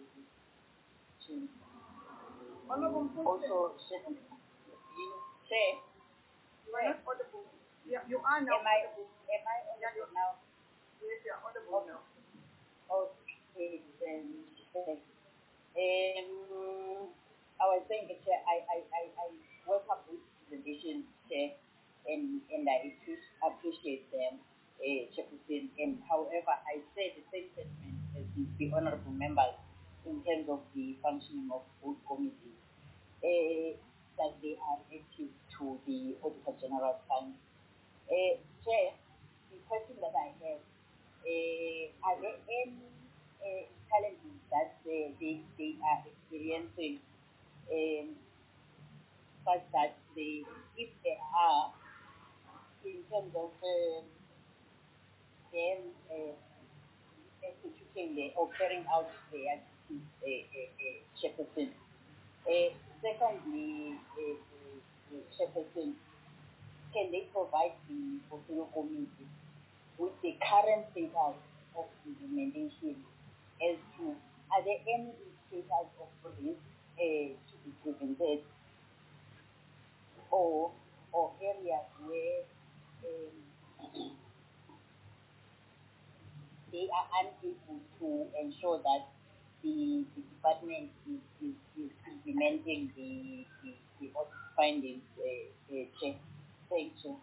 Honorable Fushe. Also, second, Chair, you are not audible. Yeah, you are now. Am I, audible. am I audible now? Yes, you are audible now. Okay, then, um, I was saying, Chair, I, I, I, I welcome this presentation, Chair, and, and I appreciate them, uh, Chairperson. And however, I say the same sentiment as the, the honorable members in terms of the functioning of both committees, uh, that they are active to the Auditor General's fund. Uh, Chair, the question that I have, uh, are there any uh, challenges that uh, they, they are experiencing, um, such that they, if they are, in terms of um, them uh, executing the, or carrying out their activities, uh, uh, uh, Chairperson. Uh, secondly, uh, uh, Chairperson, can they provide the portfolio committee with the current status of implementation as to, are there any indicators of risk uh, to be prevented, or or areas where um, they are unable to ensure that the, the department is, is, is implementing the, the, the audit findings, uh, uh, Chair. Thank you.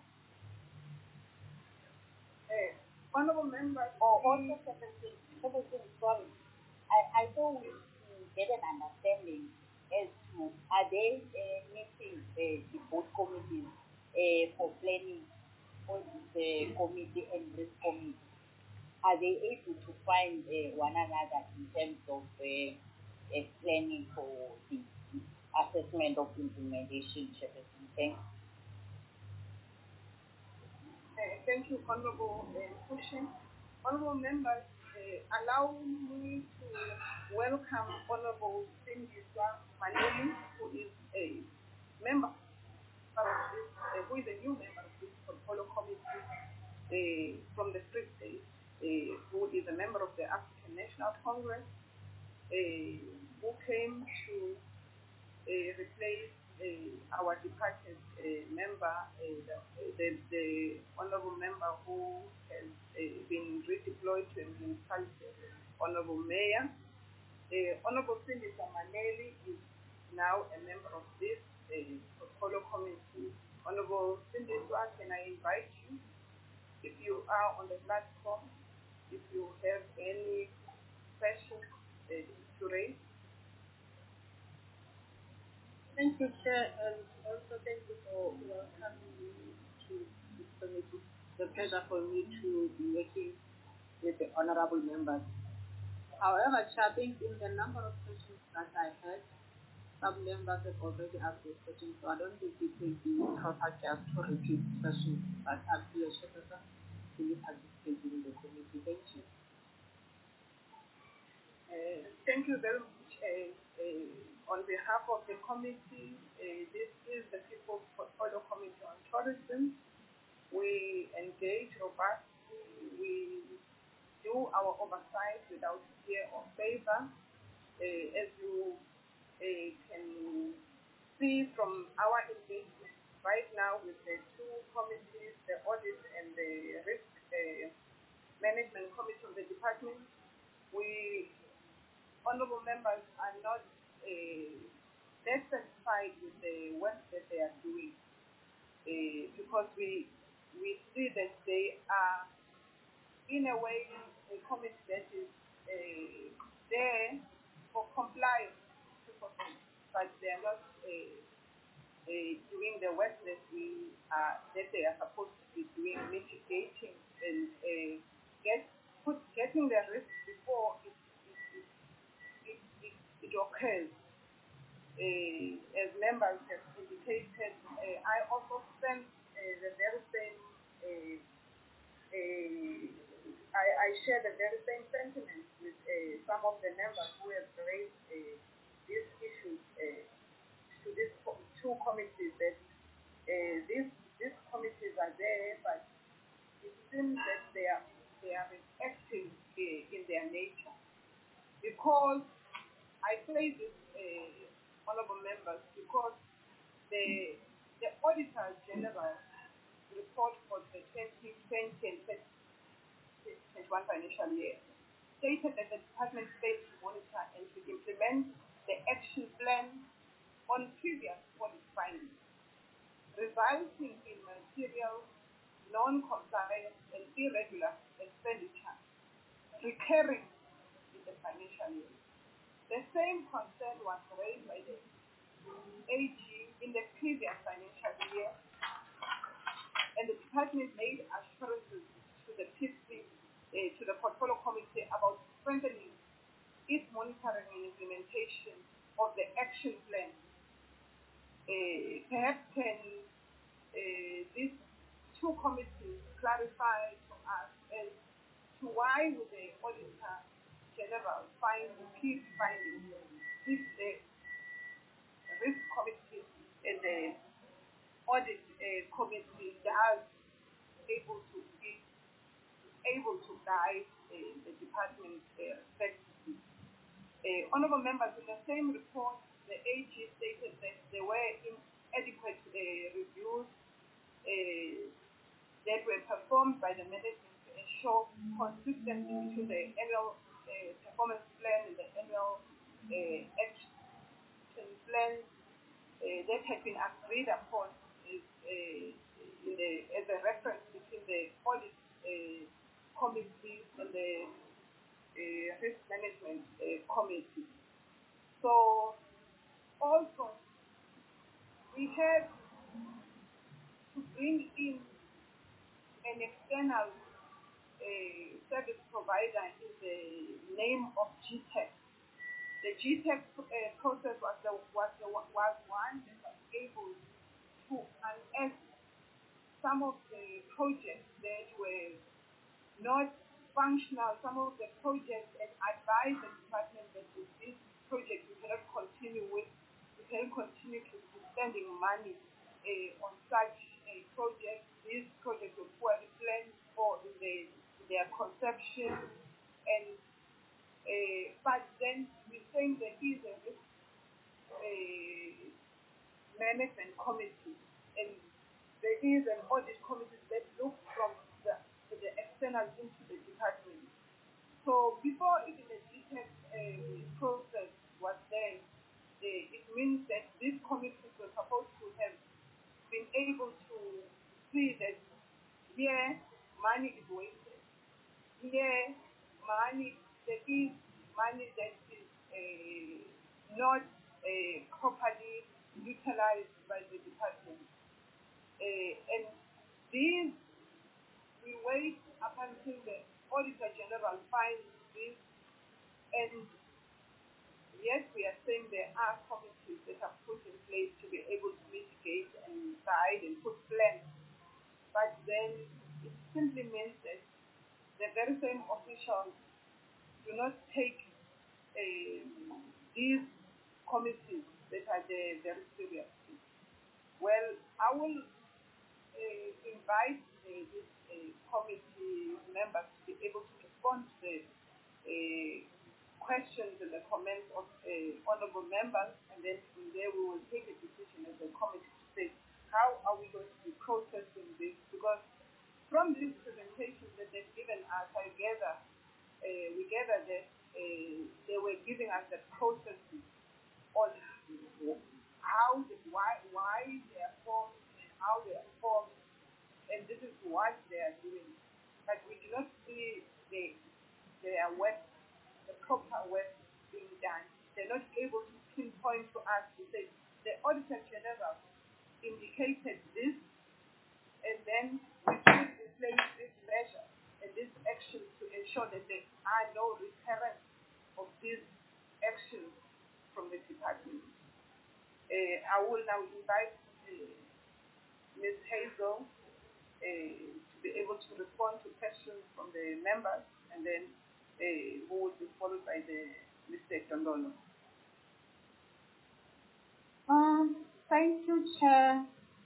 Uh, honorable members, or also Secretary, Secretary, sorry, I, I thought we get an understanding as to are they uh, meeting uh, the board committees uh, for planning on the committee and this committee? Are they able to find uh, one another in terms of uh, uh, planning for the assessment of implementation? Thank you. Uh, thank you, Honorable uh, Kushin. Honorable members, uh, allow me to welcome Honorable Sindiswa Maneli, who is a member of this, uh, who is a new member of this portfolio committee uh, from the Free State, uh, who is a member of the African National Congress, uh, who came to uh, replace uh, our departed uh, member, uh, the, the, the honorable member who has uh, been redeployed to a municipality, Honorable Mayor. Uh, Honorable Sindiswa Maneli is now a member of this uh, portfolio committee. Honorable Sindiswa, can I invite you, if you are on the platform, if you have any questions uh, to raise? Thank you, Chair, and also thank you for welcoming me to this committee. It's a pleasure for me to be working with the honorable members. However, Chair, I think in the number of questions that I had, some members have already asked those questions, so I don't think it will be proper just to repeat questions, but I'm here, Chairperson, to participate in the committee. Thank you. Uh, thank you very much. Uh, uh, on behalf of the committee, uh, this is the People's Portfolio Committee on Tourism. We engage robustly. We do our oversight without fear or favor. Uh, as you uh, can see from our engagement right now with the two committees, the audit and the risk uh, management committee of the department, we honorable members are not uh, less satisfied with the work that they are doing uh, because we we see that they are in a way a committee that is uh, there for compliance, but they are not uh, uh, doing the work that we are that they are supposed to be doing, mitigating and uh, get put getting the risk before it it occurs. Uh, as members have indicated, uh, I also spent uh, the very same, uh, uh, I, I share the very same sentiments with uh, some of the members who have raised uh, these issues uh, to these two committees, that uh, these, these committees are there, but it seems that they are, they are acting uh, in their nature. Because I say this, uh, honorable members, because the the Auditor General report for the twenty twenty and twenty twenty-one financial year stated that the department failed to monitor and to implement the action plan on previous audit findings, resulting in material non-compliance and irregular expenditure recurring in the financial year. The same concern was raised by the A G in the previous financial year, and the department made assurances to the P C, uh, to the Portfolio Committee about strengthening its monitoring and implementation of the action plan. Uh, perhaps can uh, these two committees clarify to us as to why would the Auditor General find key findings if the risk committee and the audit uh, committee are able to be able to guide uh, the department uh, effectively. Uh, honorable members, in the same report, the A G stated that there were inadequate uh, reviews uh, that were performed by the management to ensure ensure consistency between the annual uh, performance plan and the annual uh, action plan uh, that has been agreed upon is, uh, in the, as a reference between the audit uh, committee and the uh, risk management uh, committee. So also we have to bring in an external uh, service provider in the name of G TEC. The G TEC uh, process was, the, was, the, was one that was able to unearth some of the projects that were not functional, some of the projects, and advise the department that with this project we cannot continue with, we cannot continue to be spending money uh, on such a project. These projects were poorly planned for in, the, in their conception, and uh, but then we think there is a risk uh, management committee, and there is an audit committee that looks from the, the external into the department. So before even the G TEC uh, process was there, uh, it means that these committees were supposed to have been able to see that here money is wasted, here money, there is money that is uh, not uh, properly utilized by the department. Uh, and these, we wait up until the Auditor General finds this, and yes, we are saying there are committees that are put in place to be able to mitigate and guide and put plans, but then it simply means that the very same officials do not take uh, these committees that are there very seriously. Well, I will uh, invite uh, these uh, committee members to be able to respond to the uh, questions and the comments of uh, honorable members, and then from there we will take a decision as a committee to say how are we going to be processing this, because from this presentation that they've given us, I gather, uh, we gather that uh, they were giving us the processes on how, why, why they are formed and how they are formed, and this is what they are doing. But we do not see the, their work, the proper work being done. They're not able to pinpoint to us to say, the Auditor General indicated this, and then we put in place this measure and this action to ensure that there are no recurrence of these actions from the department. Uh, I will now invite uh, Miz Hazel uh, to be able to respond to questions from the members, and then uh, who will be followed by the Mister Tondolo. Um, thank you, Chair.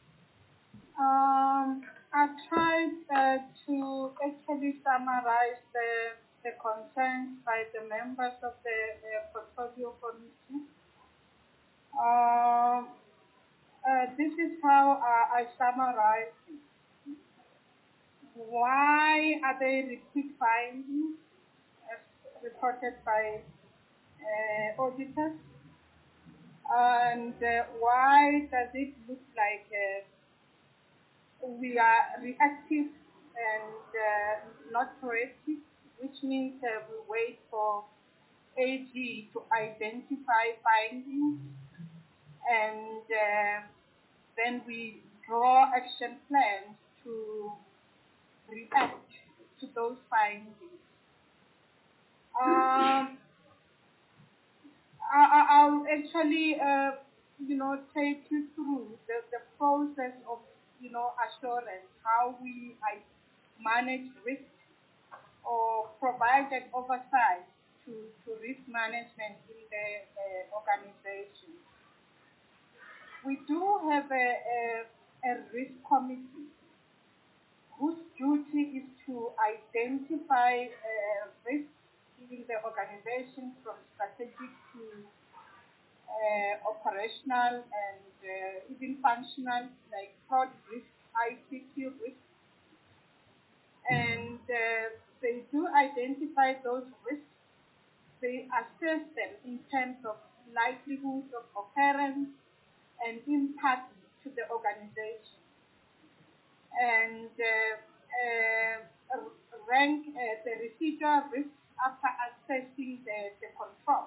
Um, I tried uh, to actually summarize the, the concerns by the members of the uh, portfolio committee. Um, uh, this is how uh, I summarize it. Why are they repeat findings as reported by uh, auditors? And uh, why does it look like uh, we are reactive and uh, not proactive, which means uh, we wait for A G to identify findings, and uh, then we draw action plans to react to those findings. Um, I, I'll actually, uh, you know, take you through the, the process of, you know, assurance, how we I manage risk or provide an oversight to, to risk management in the uh, organization. We do have a, a, a risk committee whose duty is to identify uh, risks in the organization from strategic to uh, operational and uh, even functional, like fraud risk, I C T risk. and uh, they do identify those risks. They assess them in terms of likelihood of occurrence and impact to the organization, and uh, uh, rank uh, the residual risks after assessing the, the controls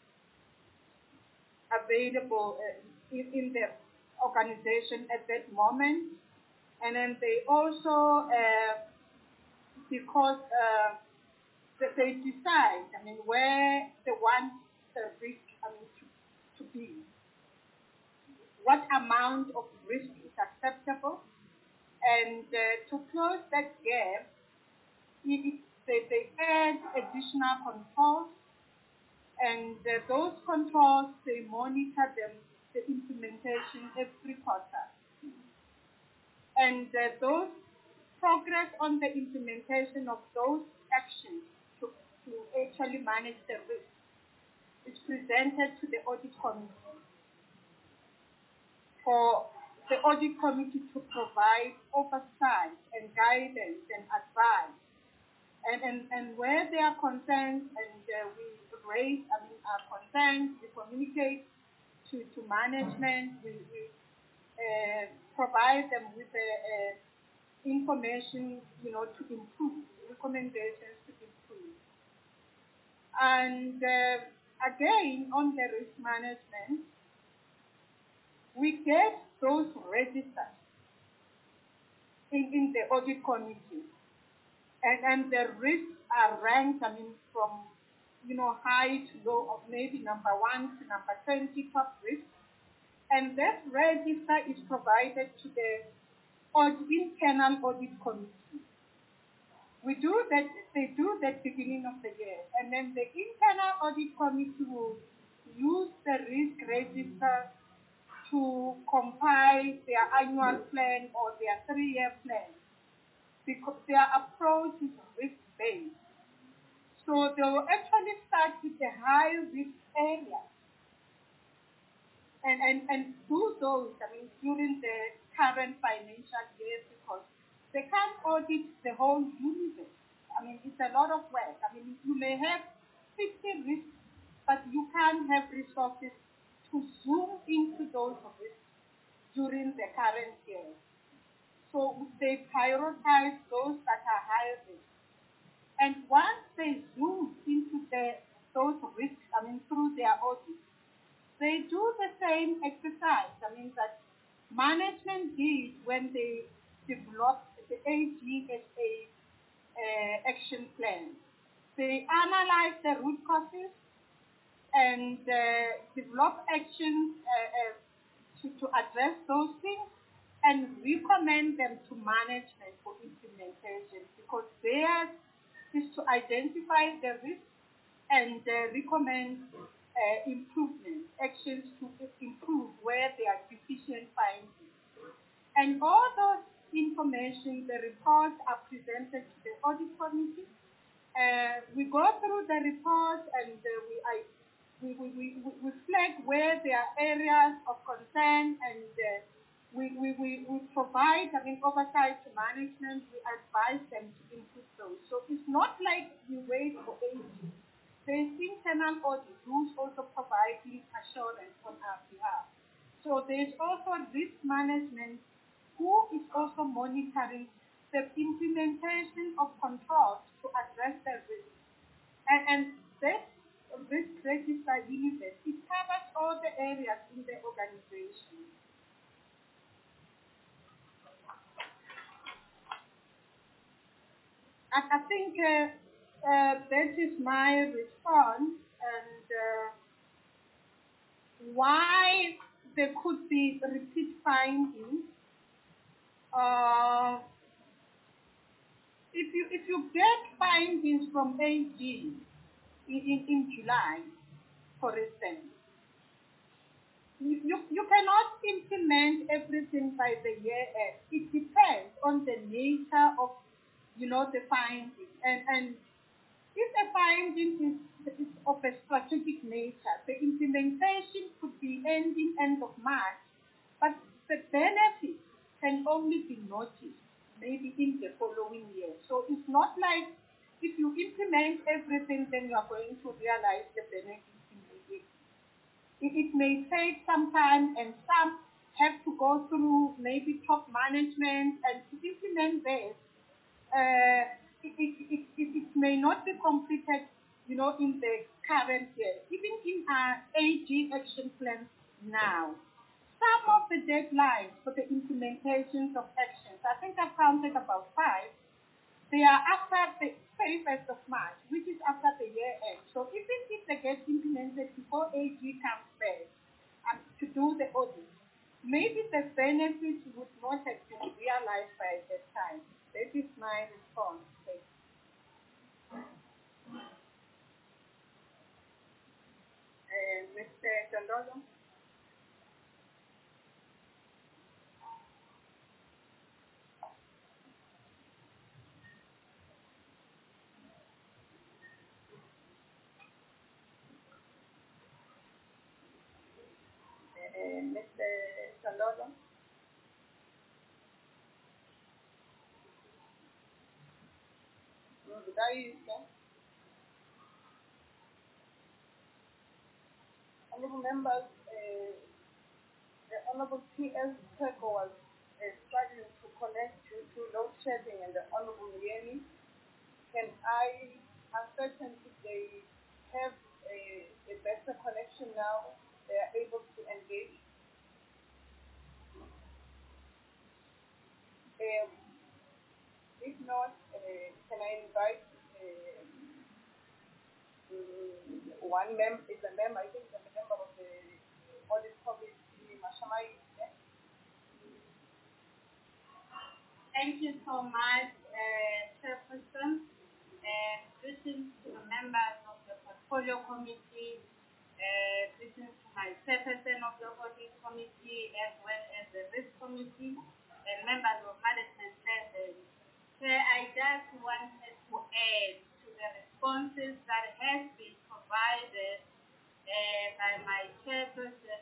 available uh, in, in the organization at that moment. And then they also, uh, because uh, that they decide, I mean, where they want the risk, I mean, to, to be. What amount of risk is acceptable, and uh, to close that gap, if they, they add additional controls, and uh, those controls, they monitor them, the implementation every quarter. And uh, those progress on the implementation of those actions to, to actually manage the risk is presented to the audit committee for the audit committee to provide oversight and guidance and advice. And, and, and where there are concerns, and uh, we raise, I mean, our concerns, we communicate to, to management, we, we uh, provide them with the uh, information, you know, to improve, recommendations to improve. And uh, again, on the risk management, we get those registers in, in the audit committee. And, and the risks are ranked, I mean, from, you know, high to low, of maybe number one to number twenty top risks. And that register is provided to the audit, internal audit committee. We do that, they do that beginning of the year. And then the internal audit committee will use the risk register to compile their annual plan or their three-year plan, because their approach is risk-based. So they will actually start with the high-risk areas and, and, and do those, I mean, during the current financial year, because they can't audit the whole universe. I mean, it's a lot of work. I mean, you may have fifty risks, but you can't have resources to zoom into those risks during the current year. So they prioritize those that are higher risk. And once they zoom into the, those risks, I mean, through their audit, they do the same exercise, I mean, that management did when they developed the A G S A uh, action plan. They analyze the root causes and uh, develop actions uh, uh, to, to address those things, and recommend them to management for implementation, because theirs is to identify the risks and uh, recommend uh, improvement, actions to improve where there are deficient findings. And all those information, the reports are presented to the audit committee. Uh, we go through the report, and uh, we, I, we, we, we, we flag where there are areas of concern, and uh, We, we, we, we provide, I mean, oversight to management. We advise them to improve those. So it's not like we wait for ages. There's internal audit who's also providing assurance on our behalf. So there's also risk management who is also monitoring the implementation of controls to address the risk. And, and that risk register unit, it covers all the areas in the organization. I think uh, uh, that is my response, and uh, why there could be repeat findings. Uh, if you if you get findings from A G in, in, in July, for instance, you, you, you cannot implement everything by the year end. It depends on the nature of, you know, the finding. And, and if the finding is, is of a strategic nature, the implementation could be ending end of March, but the benefit can only be noticed maybe in the following year. So it's not like if you implement everything, then you are going to realize the benefits immediately. It, it may take some time, and some have to go through maybe top management, and to implement this, uh, it, it, it, it, it may not be completed, you know, in the current year. Even in our A G action plans now, some of the deadlines for the implementations of actions, I think I've counted about five, they are after the thirty-first of March, which is after the year end. So even if they get implemented before A G comes back um, to do the audit, maybe the benefits would not have been realized by that time. That is my response. Uh, Mister Tondolo? Uh, Mister Tondolo? Did I use that? Honorable members, uh, the Honorable T S Turco was uh, struggling to connect due to load shedding, and the Honorable Yeni. Can I ascertain if they have a, a better connection now? They are able to engage. Um, if not, uh, can I invite uh, one member? Is a member? I think the member of the audit committee, Mashamai. Yeah? Thank you so much, uh, Chairperson. Uh, greetings to the members of the portfolio committee, uh, greetings to my chairperson of the audit committee, as well as the risk committee, and members of management present. So I just wanted to add to the responses that has been provided uh, by my chairperson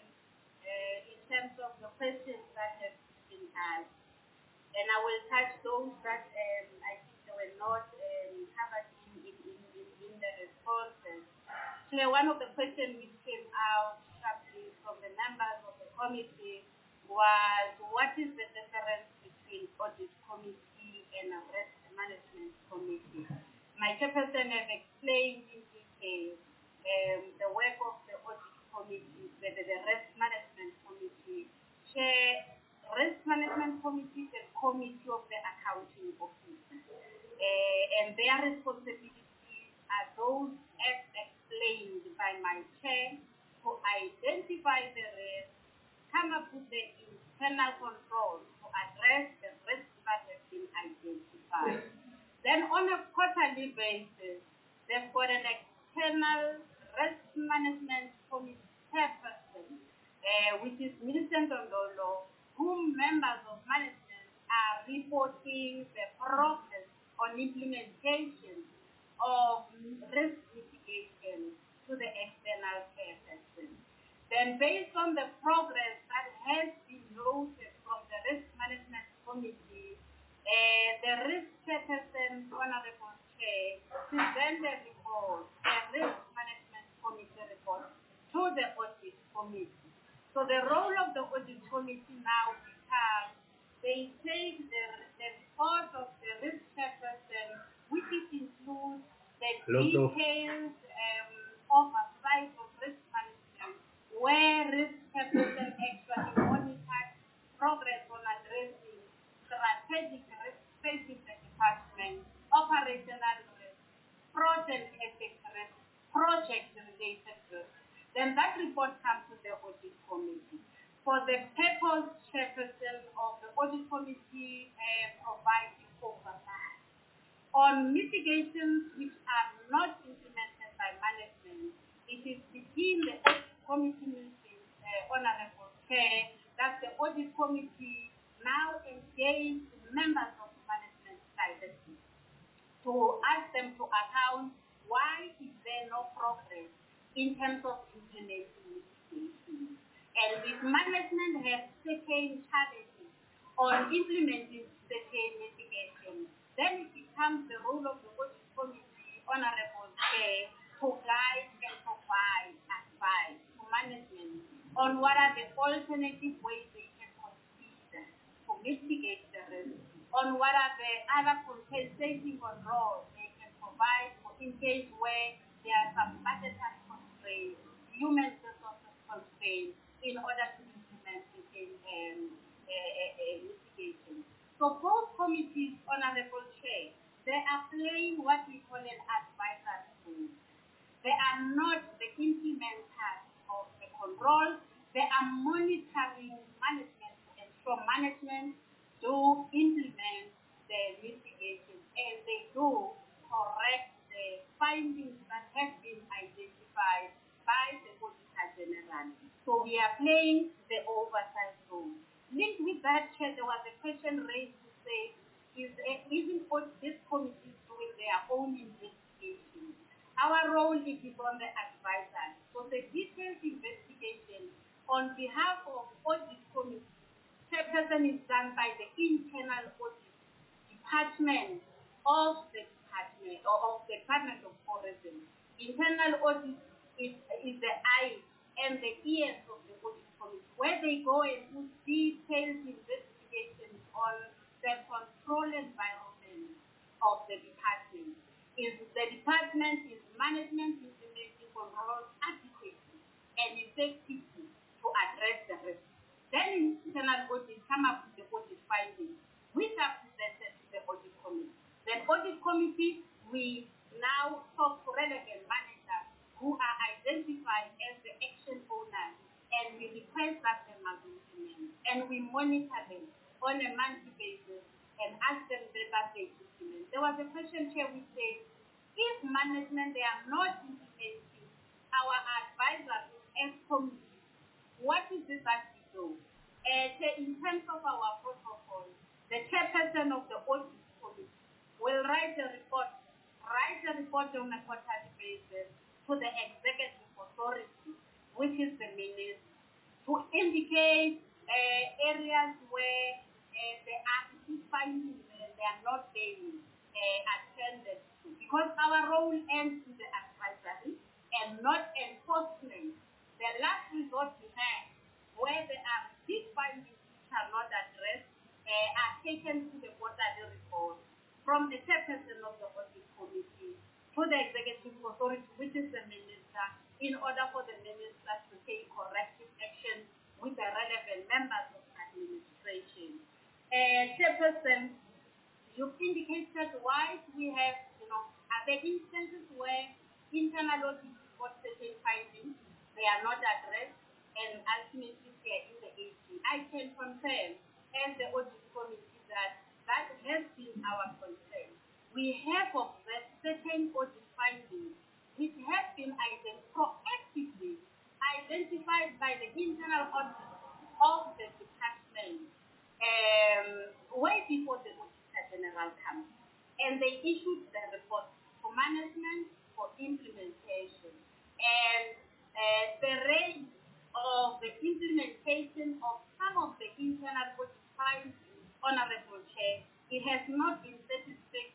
uh, in terms of the questions that have been asked. And I will touch those that um, I think they were not um, covered in, in, in, in the responses. So one of the questions which came out sharply from the members of the committee was, what is the difference between audit committee and a risk management committee? My chairperson has explained in detail um, the work of the audit committee, the, the risk management committee. Chair, risk management committee is a committee of the accounting officer, uh, and their responsibilities are those as explained by my chair to identify the risk, come up with the internal controls to address the risks that have been identified. Then on a quarterly basis, they've got an external risk management committee chairperson, uh, which is Minister Tondolo, whom members of management are reporting the progress on implementation of risk mitigation to the external chairperson. Then based on the progress that has been noted from the risk management committee, uh, the risk chairperson, Honorable Chair, present the report, the risk management committee report, to the audit committee. So the role of the audit committee now becomes, they take the, the report of the risk chairperson, which includes the detailed um, oversight of risk management, where risk chairperson actually monitors progress on addressing strategic risk facing the department, operational risk, project ethics risk, project-related risk. Then that report comes to the audit committee. For the purpose, chairperson of the audit committee uh, provides oversight on mitigations which are not implemented by management. It is within the audit committee meetings, uh, Honorable Chair, that the audit committee now engage members of management directly to ask them to account why is there no progress in terms of implementing mitigation. And if management has taken challenges on implementing certain mitigation. Then it becomes the role of the audit committee, Honorable Chair, to guide and provide advice to management on what are the alternative ways they can consider to mitigate the risk, on what are the other compensating controls they can provide for in case where there are some budgetary constraints, human resources constraints, in order to implement certain um, uh, uh, uh, mitigation. So both committees, Honorable Chair, they are playing what we call an advisory role. They are not the implementers of the control. They are monitoring management to ensure management do implement the mitigation and they do correct the findings that have been identified by the Auditor General. So we are playing the oversight role. Linked with that, Chair, there was a question raised to say, is, uh, isn't this committee doing their own investigation? Our role is on the advisor. So the detailed investigation on behalf of audit committee, chairperson is done by the internal audit department of the department or of the Department of Tourism. Internal audit is, is the eye and the ears of the audit committee, where they go and do detailed investigations on the control environment of the department. Is the department, is management implementing controls adequately and effectively to address the risk? Then internal audit come up with the audit findings, which are presented to the audit committee. The audit committee, we now talk to relevant managers who are identified as the action owners, and we request that they must implement, and we monitor them on a monthly basis and ask them that they implement. There was a question here which says, if management, they are not implementing our advisors as committee, what is it that we do? Uh, in terms of our protocol, the chairperson of the audit committee will write a report, write a report on a quarterly basis to the executive authority, which is the minister, to indicate uh, areas where uh, they are finding and they are not being uh, attended to. Because our role ends in the advisory and not enforcement. The last resort we have, where there are big findings which are not addressed, uh, are taken to the quarterly report from the chairperson of the audit committee to the executive authority, which is the minister, in order for the minister to take corrective action with the relevant members of administration. Uh, chairperson, you've indicated why we have, you know, are there instances where internal audit report certain findings, they are not addressed, and ultimately they are in the A G. I can confirm, as the audit committee, that that has been our concern. We have observed certain audit findings which have been ident- proactively identified by the internal audit of the department um, way before the Auditor General comes. And they issued the report for management for implementation. And uh, the rate of the implementation of some of the internal audit findings, Honorable Chair, it has not been satisfactory.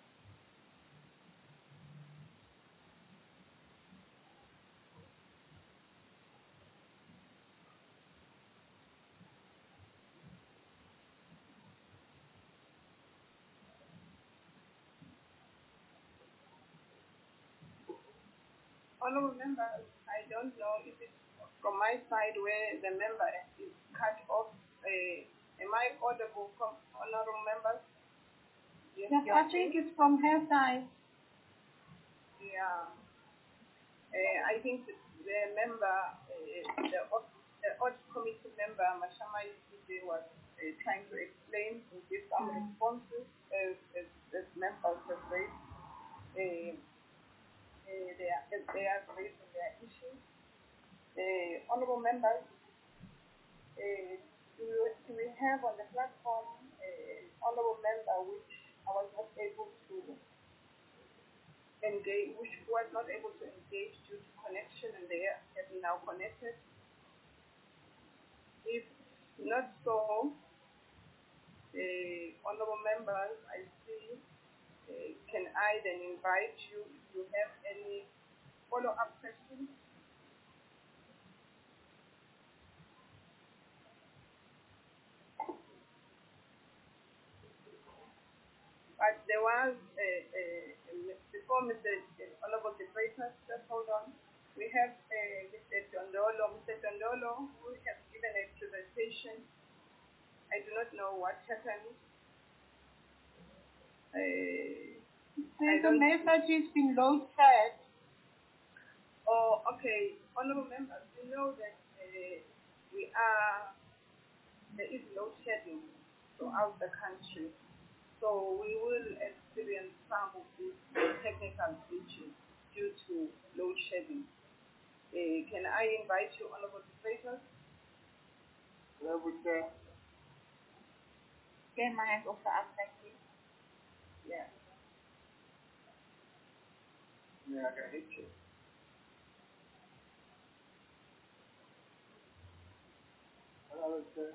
Honourable members, I don't know if it's from my side where the member is cut off. Uh, am I audible from honourable members? Yes, I think it's from her side. Yeah. Uh, I think the member, uh, the, the audit committee member, Mashama Yusuf, was uh, trying to explain and give some mm. responses as, as, as members have raised. Uh, uh, they, are, they are raising their issues. Uh, honourable members, uh, do, do we have on the platform uh, honourable member which I was not able to engage, which was not able to engage due to connection, and they have now connected? If not so, Uh, honorable members, I see, uh, can I then invite you if you have any follow-up questions? But there was, a, a, a, before Mister Honorable Secretary, just hold on. We have uh, Mister Tondolo, Mister Tondolo, who has given a presentation. I do not know what happened. Uh, There's a message has been load fed. Oh, okay. Honorable members, you know that uh, we are, there is load shedding throughout the country. So we will experience some of these technical issues due to load shedding. Uh, can I invite you, Honorable Secretary? Honorable Chair. Chair, my hand also up, thank you. Yeah. Yeah, I can hit you. Honorable Chair.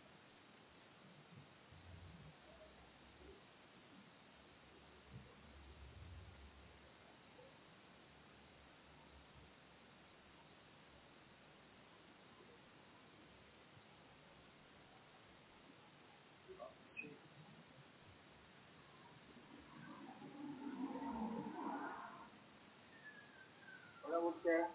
Honorable Chair.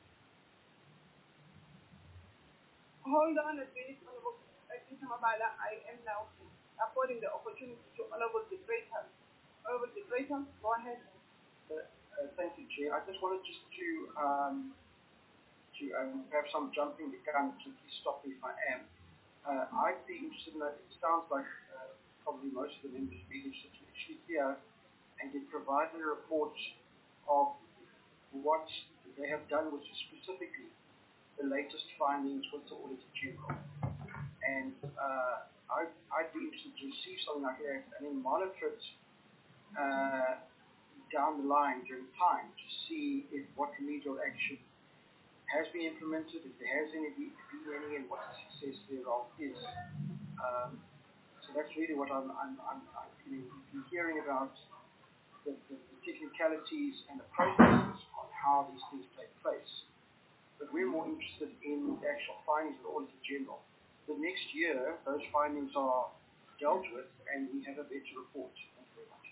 Hold on a bit, Honorable Secretary. I am now affording the opportunity to Honorable Secretary. Honorable Secretary, go ahead. Uh, uh, thank you, Chair. I just wanted just to um, to um, have some jumping the gun. To please stop me if I am. Uh, I'd be interested in that. It sounds like uh, probably most of the members would be interested to actually hear and get provided a report of what they have done, which is specifically the latest findings with the Auditor General. And uh, I'd, I'd be interested to receive something like that and then monitor it uh, down the line during time to see if what remedial action has been implemented, if there has any, been any, and what the success thereof is. Um, so that's really what I'm, I'm, I'm, I'm you know, been hearing about the, the, the technicalities and the processes on how these things take place. But we're more interested in the actual findings of the Auditor General. The next year, those findings are dealt with and we have a better report. Thank you very much.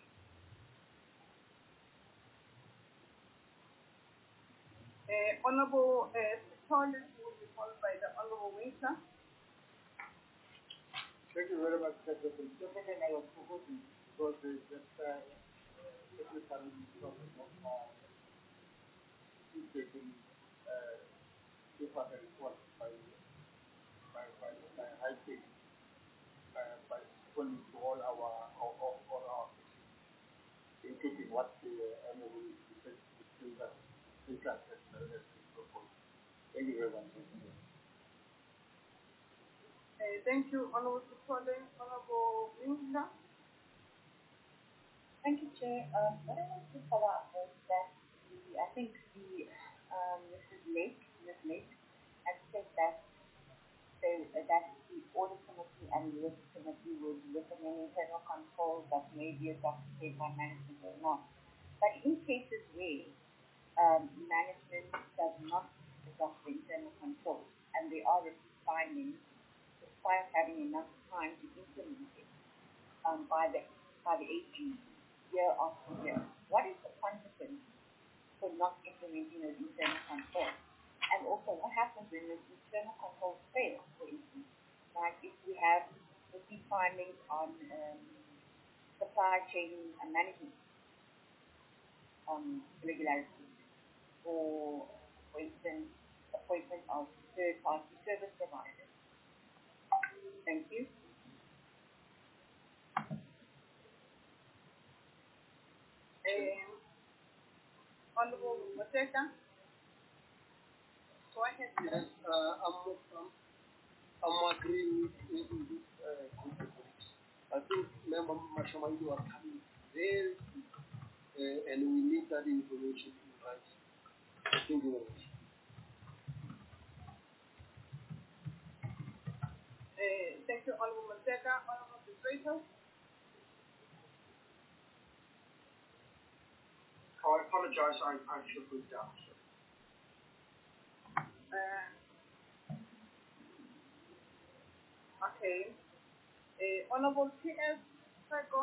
Uh, Honorable uh, Sithole will be followed by the Honorable Winkler. Thank you very much, Secretary. Secretary, I was proposing because there's just uh, technical problem of uh, taking uh, paper and report by by by by high tech uh, by responding to all our all, all, all our including what the uh, M O U is saying that they can propose. Thank you very much. Uh, thank you, Honorable Sithole. Honorable Winkler. Thank you, Chair. Um, what I want to follow up is that the, I think the um, Missus Lake, Miz Lake, has said that they, uh, that the Audit Committee and the Risk Committee will be looking at internal controls that may be adopted by management or not. But in cases where um, management does not adopt the internal controls and there are repeat findings, despite having enough time to implement it um, by the by the A G year after year, what is the consequence for not implementing those internal controls? And also, what happens when those internal controls fail, for instance? Like if we have repeat findings on um, supply chain and management um, irregularities, or, for instance, appointment of third-party service providers. Thank you. Um, Honorable Moteka. Go ahead. Yes, uh, I'm, I'm, I'm agreeing with this uh, conference. I think Member Mashamaidi was coming very quick, uh, and we need that information in writing. Thank you very much. Uh, thank you, Honorable Moteka. Honorable administrators? Oh, I apologize, I, I should move down. Uh, okay. Uh, Honorable T S Seko.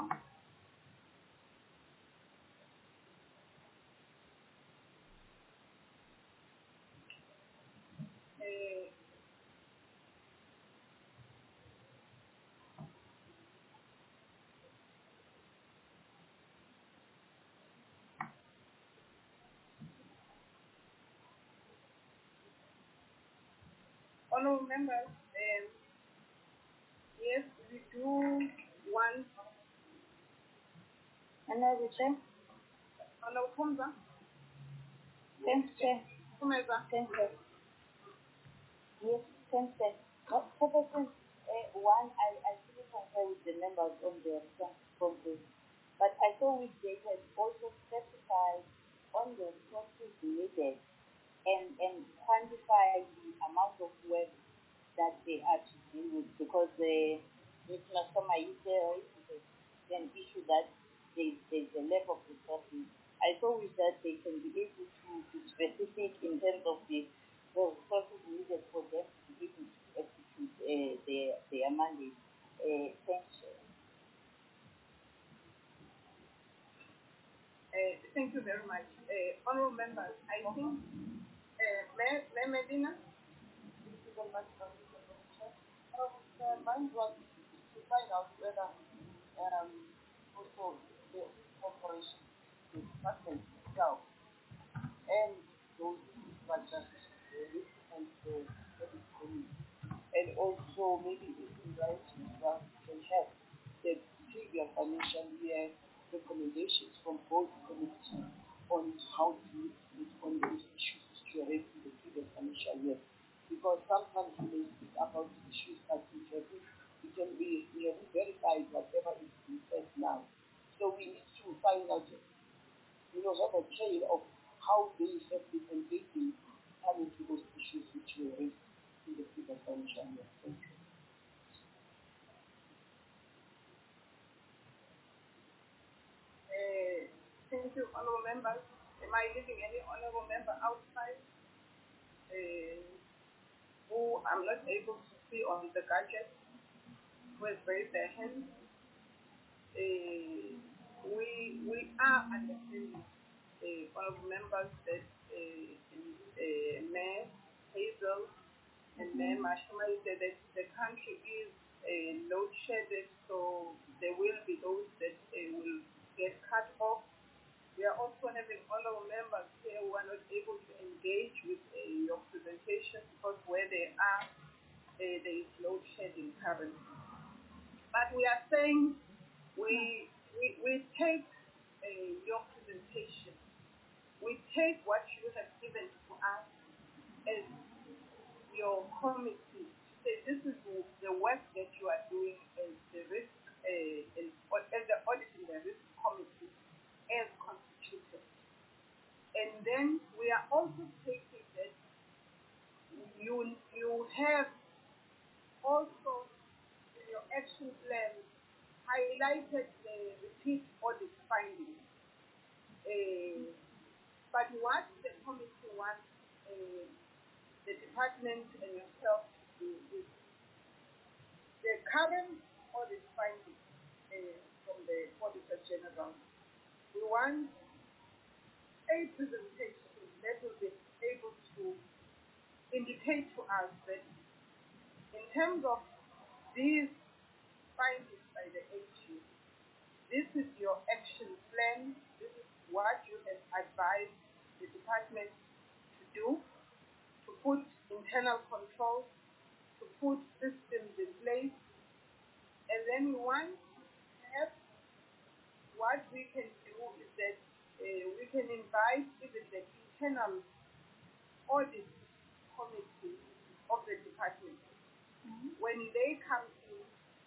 Uh, Honorable members, um, yes, we do want. Honorable Chair. Honorable Kumza. Thanks, Chair. Kumeza. Thanks, Chair. Yes, thanks, Chair. No, Chairperson, uh, one, I, I fully concur with the members on the responses, but I saw which they had also specified on the resources needed and, and quantify the amount of work that they are to deal with, because the Mister Mayute is an issue that there, there's a lack of resources. I saw with that they can be able to be specific in terms of the, the resources needed for them to be able to execute uh, their, their mandate. Uh, thanks. Uh, thank you very much. Uh, honorable members, I think, uh, Mayor, Mayor Medina? Thank you very much, um, uh, mine was to find out whether um, also the corporation, the department itself, and those such as the risk and the credit committee, and also maybe if the right well, can help the previous financial year recommendations from both committees on how to meet on those issues which were raised in the previous financial year. Because sometimes we may speak about issues that we have, we can be, we have verified whatever is being said now. So we need to find out, you know, have a trail of how they have been engaging coming to those issues which were raised in the previous financial year. Thank you. Uh, thank you, honorable members. Am I leaving any honorable member outside uh, who I'm not able to see on the gadget, who has raised their hand? Uh, we we are understanding, uh, honorable members, that uh, uh, Mayor Hazel and Mayor Mashuma said that the country is uh, load shedded, so there will be those that uh, will get cut off. We are also having honorable members here who are not able to engage with uh, your presentation because where they are, uh, there is load shedding currently. But we are saying we we, we take uh, your presentation, we take what you have given to us as your committee to say this is the work that you are doing as the risk uh, as, as the audit and the risk committee as constituted. And then we are also taking that you you have also in your action plan highlighted the repeat audit findings. Uh, but what the committee wants uh, the department and yourself to do is the current audit findings uh, from the Auditor General. We want a presentation that will be able to indicate to us that in terms of these findings by the H U, this is your action plan, this is what you have advised the department to do, to put internal controls, to put systems in place, and then we want perhaps what we can do is that uh, we can invite even the internal audit committee of the department. Mm-hmm. When they come in,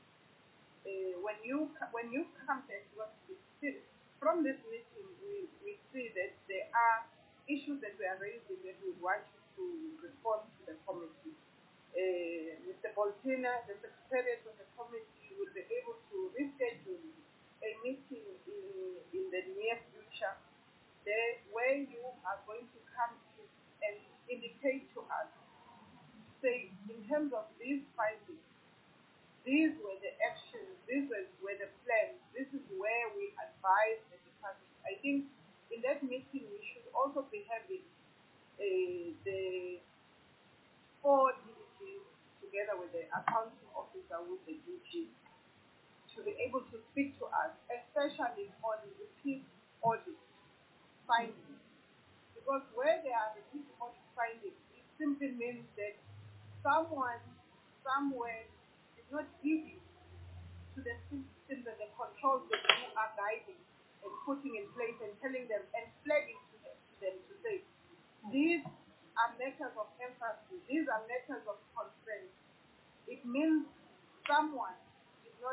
uh, when you when you come back, from this meeting, we, we see that there are issues that we are raising that we want to respond to the committee. Uh, Mister Boltina, the secretariat of the committee, will be able to reschedule a meeting in, in the near future there where you are going to come to and indicate to us, say, in terms of these findings, these were the actions, these were, were the plans, this is where we advise the department. I think in that meeting we should also be having uh, the four D Gs together with the accounting officer with the D G to be able to speak to us, especially on repeat audit findings. Because where there are repeat audit findings, it simply means that someone somewhere is not giving to the system that the controls that you are guiding and putting in place and telling them and flagging to them, to them to say, these are matters of emphasis, these are matters of concern. It means someone is not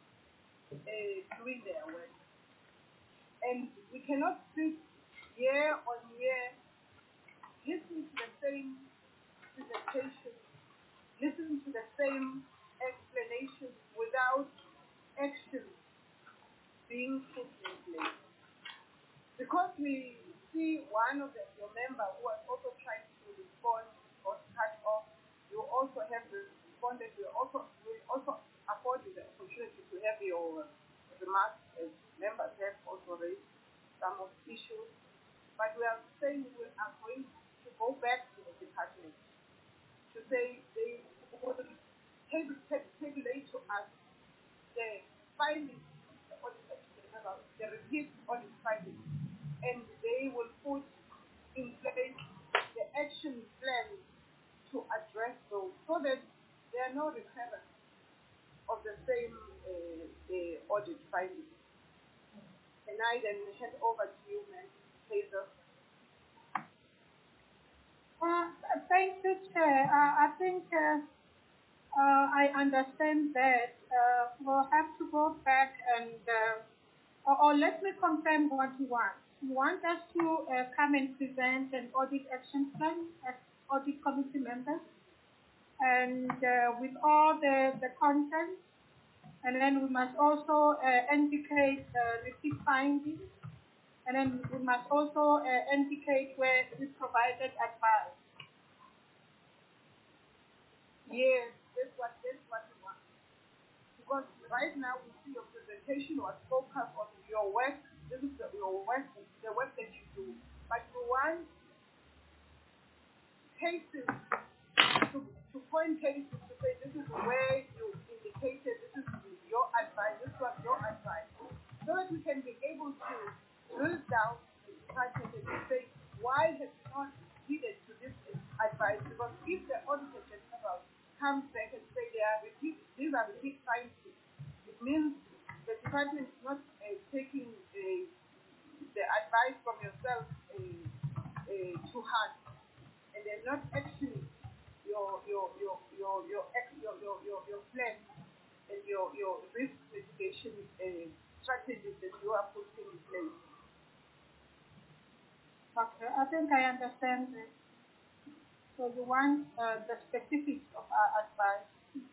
uh, doing their work. And we cannot sit year on year listening to the same presentation, listening to the same explanation without action being put in place. Because we see one of the, your member who was also trying to respond, got cut off, you also have responded, we also we also afford you the opportunity to have your remarks as members have also raised some of the issues. But we are saying we are going to go back to the department to say they will tabulate to us the findings, the auditor general, the repeat audit findings, and they will put in place the action plan to address those so that there are no recurrence of the same uh, uh, audit findings. And I then hand over to you, ma'am. Hazel. Uh, thank you, Chair. Uh, I think uh, uh, I understand that uh, we'll have to go back and, uh, or, or let me confirm what you want. You want us to uh, come and present an audit action plan as audit committee members, and uh, with all the, the content, and then we must also uh, indicate uh, repeat findings, and then we must also uh, indicate where we provided advice. Yes, that's what, that's what we want. Because right now we see your presentation was focused on your work. This is the, your work, the work that you do. But we want cases to, to point cases to say this is where you indicated, this is your advice, this was your advice. So that we can be able to drill down the department and say, why have you not heeded to this advice? Because if the auditor general comes back and say they are repeat, these are repeat findings, it means the department is not uh, taking uh, the advice from yourself uh, uh, to heart, and they're not actioning your your your your your your your your, your plan and your your risk mitigation uh, strategies that you are putting in place. Okay, I think I understand this. So you want uh, the specifics of our advice?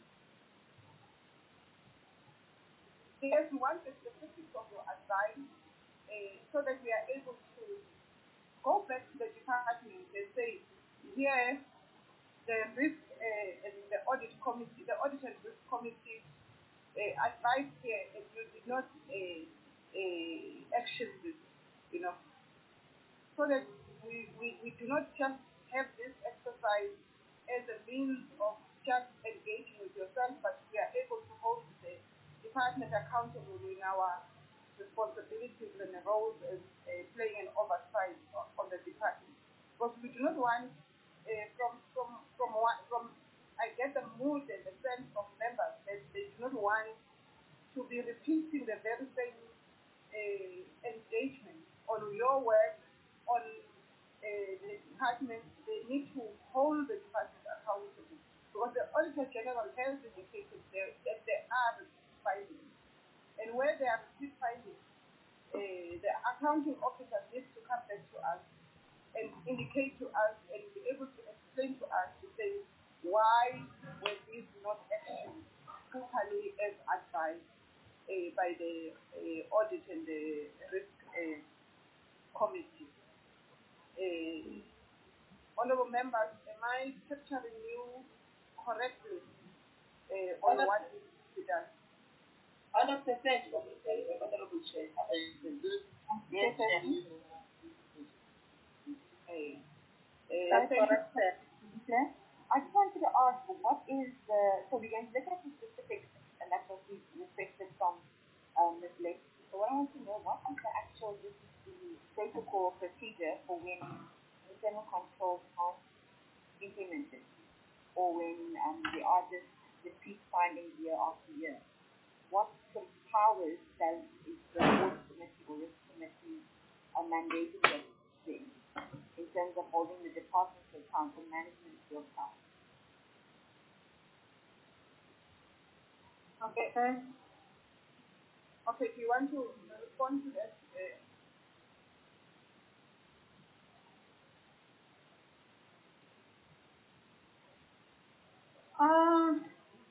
Yes, we want the specifics of your advice uh, so that we are able to go back to the department and say, here, the risk uh, and the audit committee, the audit and risk committee uh, advised here, and you did not uh, uh, action this, you know, so that we, we, we do not just have this exercise as a means of just engaging with yourself, but we are able to hold the department accountable in our responsibilities and roles as uh, playing an oversight on, on the department. Because we do not want, uh, from, from, from, one, from, I get the mood and the sense of members that they do not want to be repeating the very same uh, engagement on your work, on uh, the department. They need to hold the department accountable. Because the Auditor General has indicated there that there are findings. And where there are repeat findings, uh, the accounting officer needs to come back to us and indicate to us and be able to explain to us to say why were these not actioned properly as advised. uh, by the uh, audit and the risk uh, committee. Uh, honorable members, am I capturing you correctly uh, on what is to be done? one hundred percent, Honorable Chair. Yes, sir. Hey. Uh, That's correct, sir. I just wanted to ask, what is the, so we're going to look at the specifics, and that's what we requested from um, Miz Lake. So what I want to know, what is the actual, this is the protocol procedure for when internal controls aren't implemented, or when um, there are just repeat findings year after year? What sort of powers does is the audit committee or risk committee uh, mandating them in terms of holding the department to account or management to account? Okay. Okay, do you want to respond to that? Uh, um,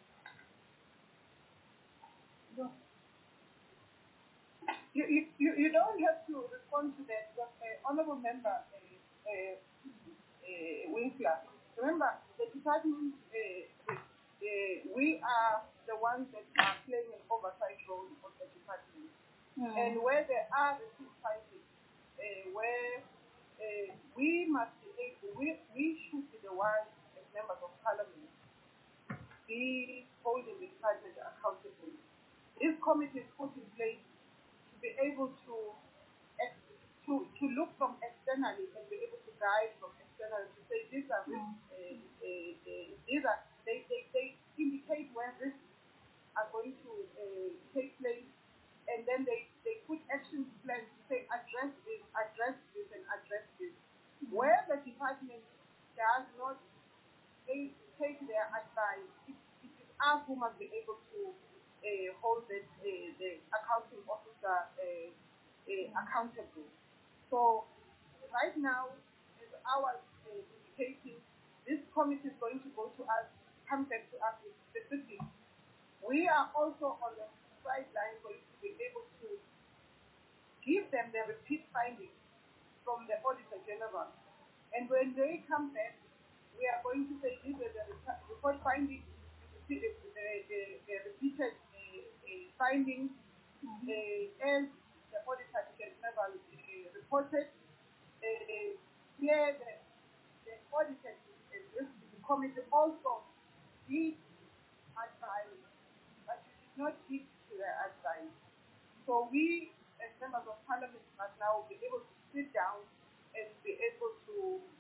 You, you, you, you don't have to respond to that, but uh, honorable member uh, uh, uh, Winkler, remember the department, uh, uh, we are the ones that are playing an oversight role of the department. Mm. And where there are repeat findings, uh, where uh, we must be able, we, we should be the ones as members of parliament be holding the department accountable. This committee is put in place to be able to to to look from externally and be able to guide from externally to say these are risks, uh, uh, uh, these are they, they, they indicate where risks are going to uh, take place, and then they, they put action plans to say address this, address this, and address this. Mm-hmm. Where the department does not take, take their advice, it, it is us who must be able to uh, hold the, uh, the accounting officer uh, uh, accountable. So right now, as our uh, indicating, this committee is going to go to us, come back to us with specifics. We are also on the sideline going to be able to give them the repeat findings from the Auditor General. And when they come back, we are going to say these are the report findings, the, the, the, the repeated uh, uh, findings, mm-hmm. uh, as the Auditor General uh, reported. Uh, here, the, the Auditor uh, the committee also did advise, but it did not heed to the advice. So we, as members of parliament, must now be able to sit down and be able to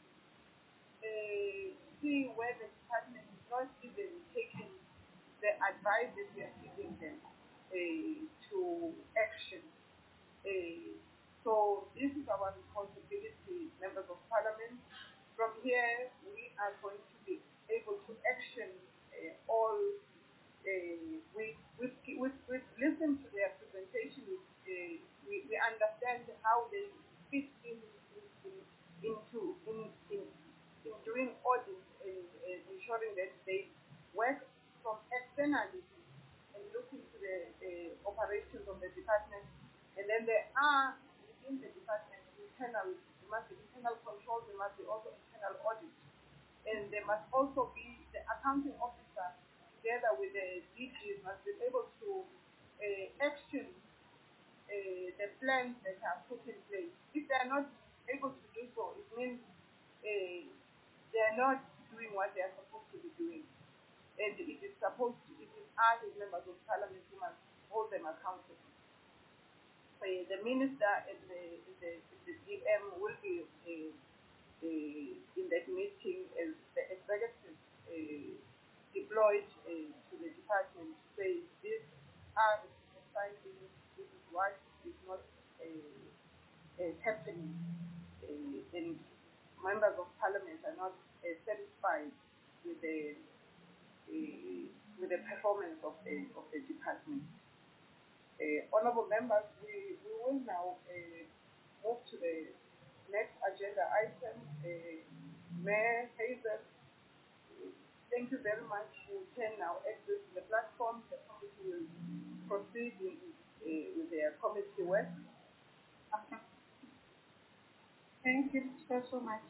uh, see where the department is not even taking the advice that we are giving them uh, to action. Uh, so this is our responsibility, members of parliament. From here, we are going to be able to action uh, all. Uh, we we we we listen to their presentation. Uh, we we understand how they fit in, in, in into in, in in doing audits and, and ensuring that they work from externally and look into the uh, operations of the department. And then there are within the department internal, there must be internal controls, there must be also internal audits. And there must also be the accounting officer together with the D Gs must be able to uh, action uh, the plans that are put in place. If they are not able to do so, it means uh, they are not doing what they are supposed to be doing. And it is supposed to, it is us as members of parliament who must hold them accountable. So, uh, the minister and the, the, the G M will be uh, uh, in that meeting as the executive uh, deployed uh, to the department to say these are the findings, this is what is not uh, uh, happening, uh, and members of parliament are not uh, satisfied with the uh, with the performance of the of the department. Uh, honorable members, we, we will now uh, move to the next agenda item. Uh, Mayor Hazel, thank you very much. You can now access the platform. The committee will proceed in, uh, with their committee work. Okay. Thank you so, so much.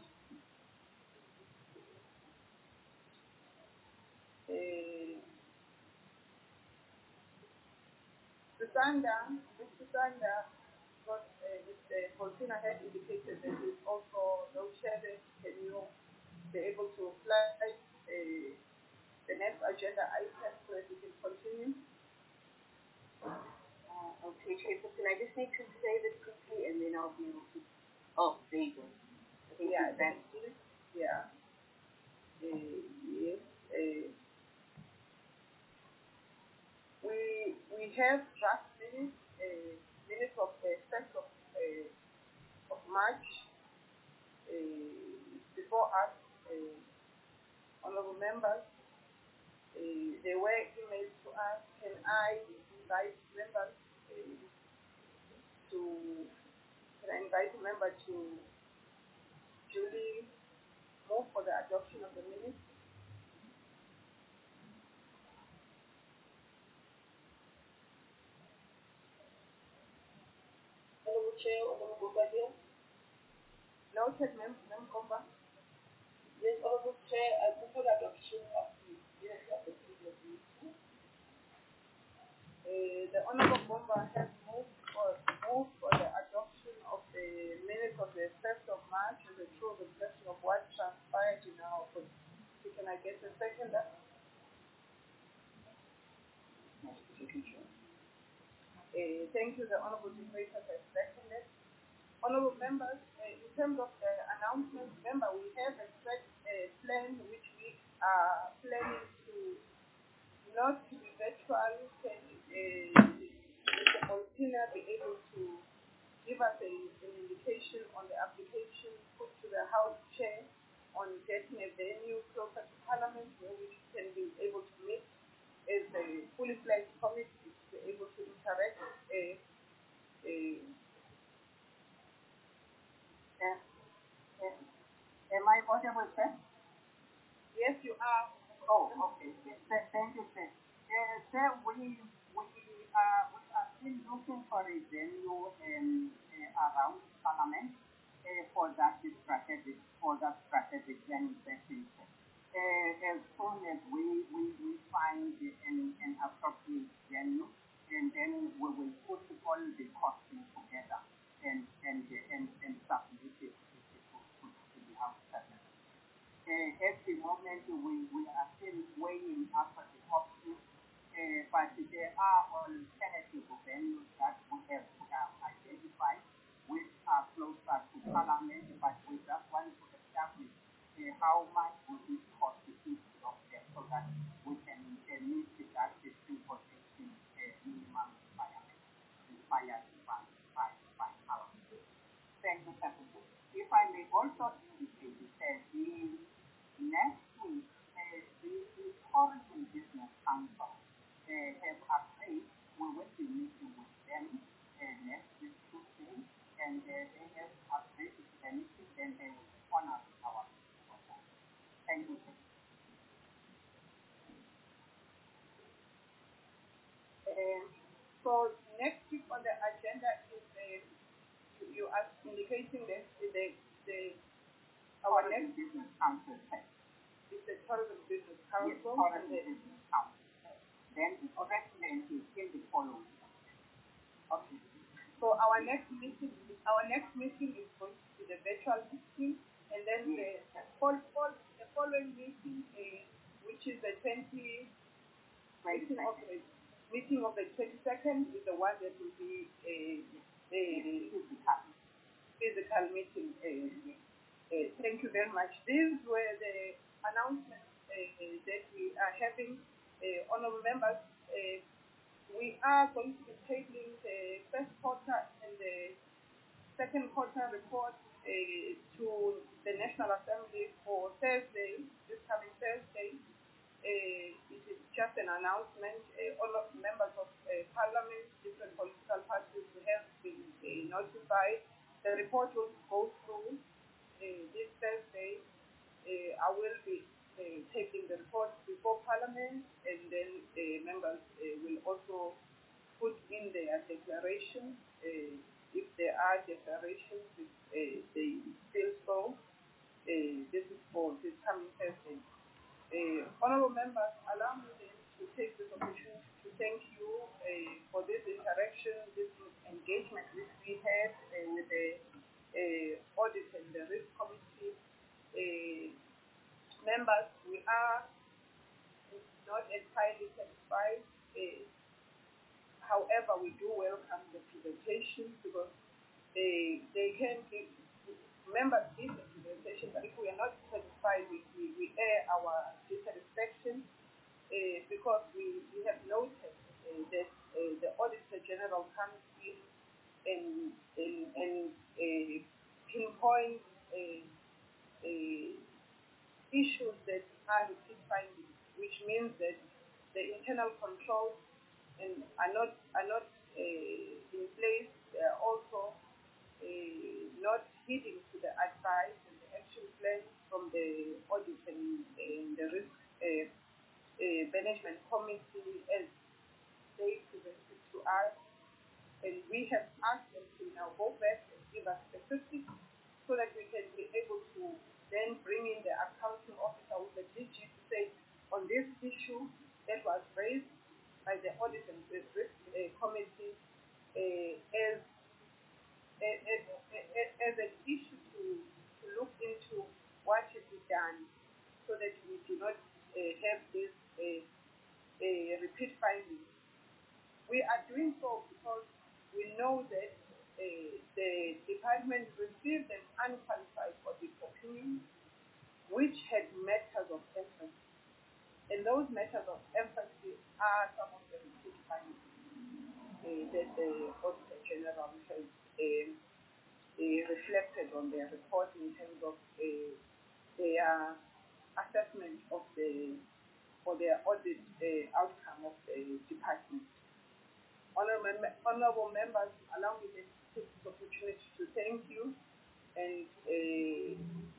Uh, Susanda, Miz Susanda, because uh, Mister Fortuna had indicated that he's also no sharing. Can you be able to flag uh, the next agenda item so that we can continue? Uh, okay, Chairperson, I just need to say this quickly and then I'll be able to. Oh, there you go. I think Yeah, that's it. Yeah. Uh, yes. Uh, we we have draft minutes, uh, minutes of the first of uh, of March uh, before us, uh, honorable members. Uh, they were emailed to us. Can I invite members uh, to? Can I invite a member to duly move for the adoption of the minutes? Honorable Chair, Honorable Badia. Noted, Ma'am Komba. Yes, Honorable Chair, I propose adoption of the minutes of the previous meeting. Uh, the Honorable Komba has moved for, moved for the adoption of the minutes of the first of March as a true reflection of what transpired in our court. Can I get a second? Uh, thank you, the Honorable Debater has seconded. Honorable members, uh, in terms of the announcements, remember we have a set uh, plan which we are planning to not to be virtual. Can uh, Mister Boltina be able to give us a, an indication on the application put to the House Chair on getting a venue closer to Parliament where we can be able to meet as a fully fledged committee to be able to interact? Uh, uh, Uh, uh, am I audible, sir? Yes, you are. Oh, okay. Th- Thank you, sir. Uh, sir, we we uh, we are still looking for a venue um, uh, around Parliament uh, for that strategic for that strategic planning session. Uh, as soon as we we, we find an, an appropriate venue, and then we will put all the costing together and and and and submit it to the House. Uh, at the moment, we, we are still weighing up the options, uh, but there are alternative venues that we have uh, identified which are closer to Parliament, but we just want to establish uh, how much will it cost to each of them so that we can uh, meet that fifteen position uh, minimum requirement required by, by, by Parliament. Thank you, Secretary. If I may also indicate that the next week, uh, the, the Tourism Business Council uh, have agreed we will be meeting with them uh, next week Tuesday, and uh, they have agreed to the meeting and they will honor our proposal. Thank you. Uh, so next week on the agenda is the you are indicating that the the our next business council is the Tourism Business Council. Yes, Tourism Business Council. Then the president is still the following. Okay. So our next meeting, our next meeting is going to be the virtual meeting, and then yes. the, the, the following meeting, uh, which is the twenty meeting of the meeting of the twenty-second, is the one that will be a the physical physical meeting. Uh, uh, thank you very much. These were the announcements uh, that we are having, uh, honorable members. Uh, we are going to be tabling the first quarter and the second quarter report uh, to the National Assembly for Thursday, this coming Thursday. Uh, it is just an announcement. Uh, all of members of uh, Parliament, different political parties have been uh, notified. The report will go through uh, this Thursday. Uh, I will be uh, taking the report before Parliament, and then uh, members uh, will also put in their declaration, uh, if there are declarations, if uh, they feel so. Uh, this is for this coming Thursday. Uh, honorable members, allow me then to take this opportunity to thank you uh, for this interaction, this engagement which we had uh, with the uh, Audit and the Risk Committee. Uh, members, we are not entirely satisfied. Uh, however, we do welcome the presentation because they, they can be, members give the presentation, but if we are not satisfied, we, we, we air our dissatisfaction uh, because we, we have noted uh, that uh, the Auditor General comes in and, and, and uh, pinpoint uh, uh, issues that are repeat findings, which means that the internal controls and are not are not uh, in place. They are also uh, not heeding to the advice and the action plan from the Audit and, and the Risk uh, uh, Management Committee as they presented to us. And we have asked them to now go back and give us specifics so that we can be able to then bring in the accounting officer with the D G to say, on this issue that was raised by the Audit and Risk uh, Committee uh, as, as, as, as an issue to, to look into what should be done so that we do not uh, have this uh, uh, repeat findings. We are doing so because we know that uh, the department received an unqualified audit opinion which had matters of emphasis. And those matters of emphasis are some of the repeat findings uh, that the Auditor General has uh, uh, reflected on their report in terms of uh, their assessment of the or their audit uh, outcome of the department. Honorable, honorable members, allow me to take this opportunity to thank you and uh,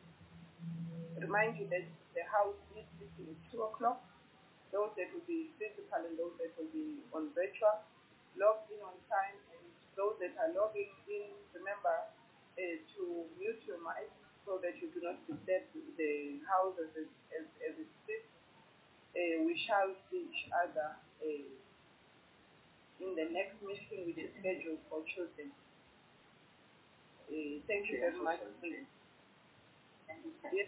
remind you that the House is meeting at two o'clock. Those that will be physical and those that will be on virtual, log in on time, and those that are logging in, remember uh, to mute your mic so that you do not disturb the House as it, as, as it sits. Uh, we shall see each other uh, in the next meeting, which is scheduled for Tuesday. Uh, thank you very much. Yes,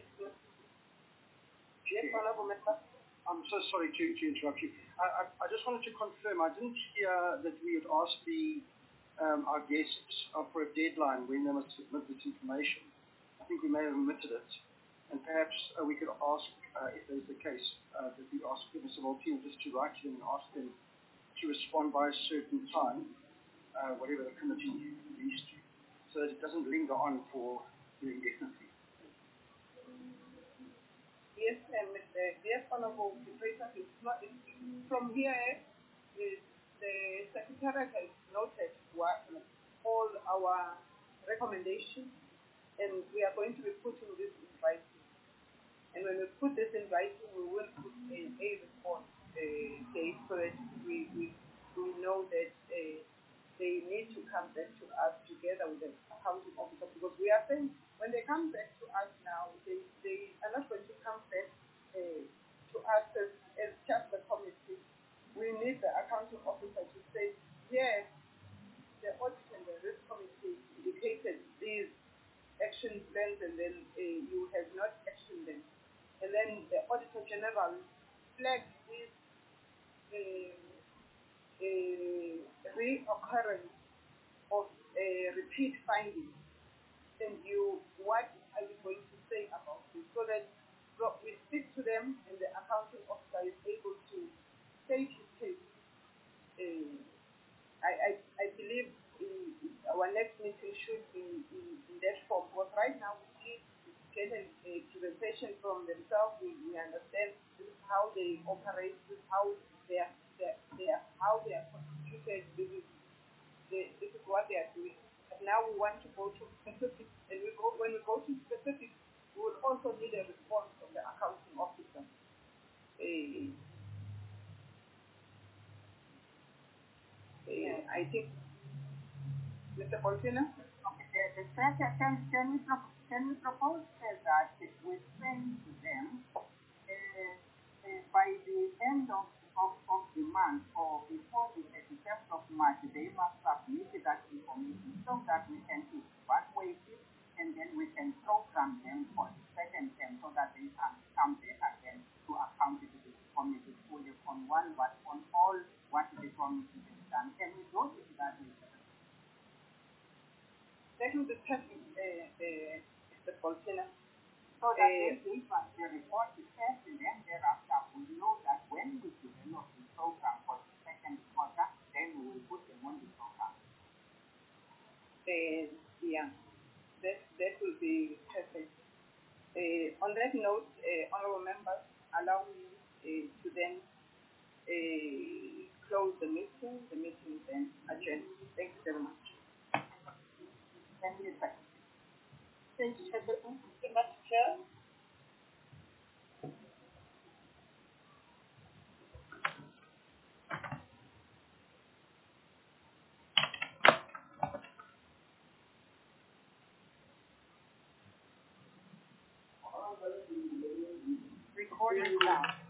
yes, honorable member. I'm so sorry to, to interrupt you. I, I, I just wanted to confirm, I didn't hear that we had asked the, um, our guests uh, for a deadline when they must submit this information. I think we may have omitted it. And perhaps uh, we could ask, uh, if there's the case, uh, that we ask Mister Maltino just to write to them and ask them to respond by a certain time, uh, whatever the committee agrees to, so that it doesn't linger on for indefinitely. Yes, um, yes, honorable Secretary, it's not, it's, from here, is the Secretariat has noted what, all our recommendations, and we are going to be putting this in writing. And when we put this in writing, we will put a, a response uh, date so that we, we, we know that uh, they need to come back to us together with the accounting officer, because we are saying when they come back to us now, they, they are not going to come back uh, to us as, as just the committee. We need the accounting officer to say, yes, the audit and the risk committee indicated these action plans, and then uh, you have not actioned them. And then the Auditor General flagged this uh, uh, reoccurrence of uh, repeat findings. And you, what are you going to say about this? So that we speak to them and the accounting officer is able to state his case. Uh, I, I, I believe in, in our next meeting should be in, in that form, because right now we need to get a, a presentation from themselves. We, we understand this is how they operate, this is how they are, they are, they are how they are constituted, this is, they, this is what they are doing. But now we want to go to specifics, and we go when we go to specifics, we will also need a response from the accounting officer. Uh, uh, I think, Mister Poltina? Okay, the, the second, can, can, we pro can we propose uh, that we send to them uh, uh, by the end of, of, of the month or before the thirty-first of March, they must submit that information so that we can evaluate it and then we can program them for the second term so that they can come back again to account to the committee fully on one, but on all what the committee has done. Can we go to that? Let me discuss uh, uh, Mister Poltina. So that uh, when the report is sent and then thereafter we know that when we develop the program for the second quarter, then we will put them on the program. Uh, yeah, that, that will be perfect. Uh, on that note, uh, honorable members, allow me uh, to then uh, close the meeting. The meeting is then adjourned. Thank you very much. Thank you, sir. Thank you, Secretary. Thank you, Mister Chair. Recording now.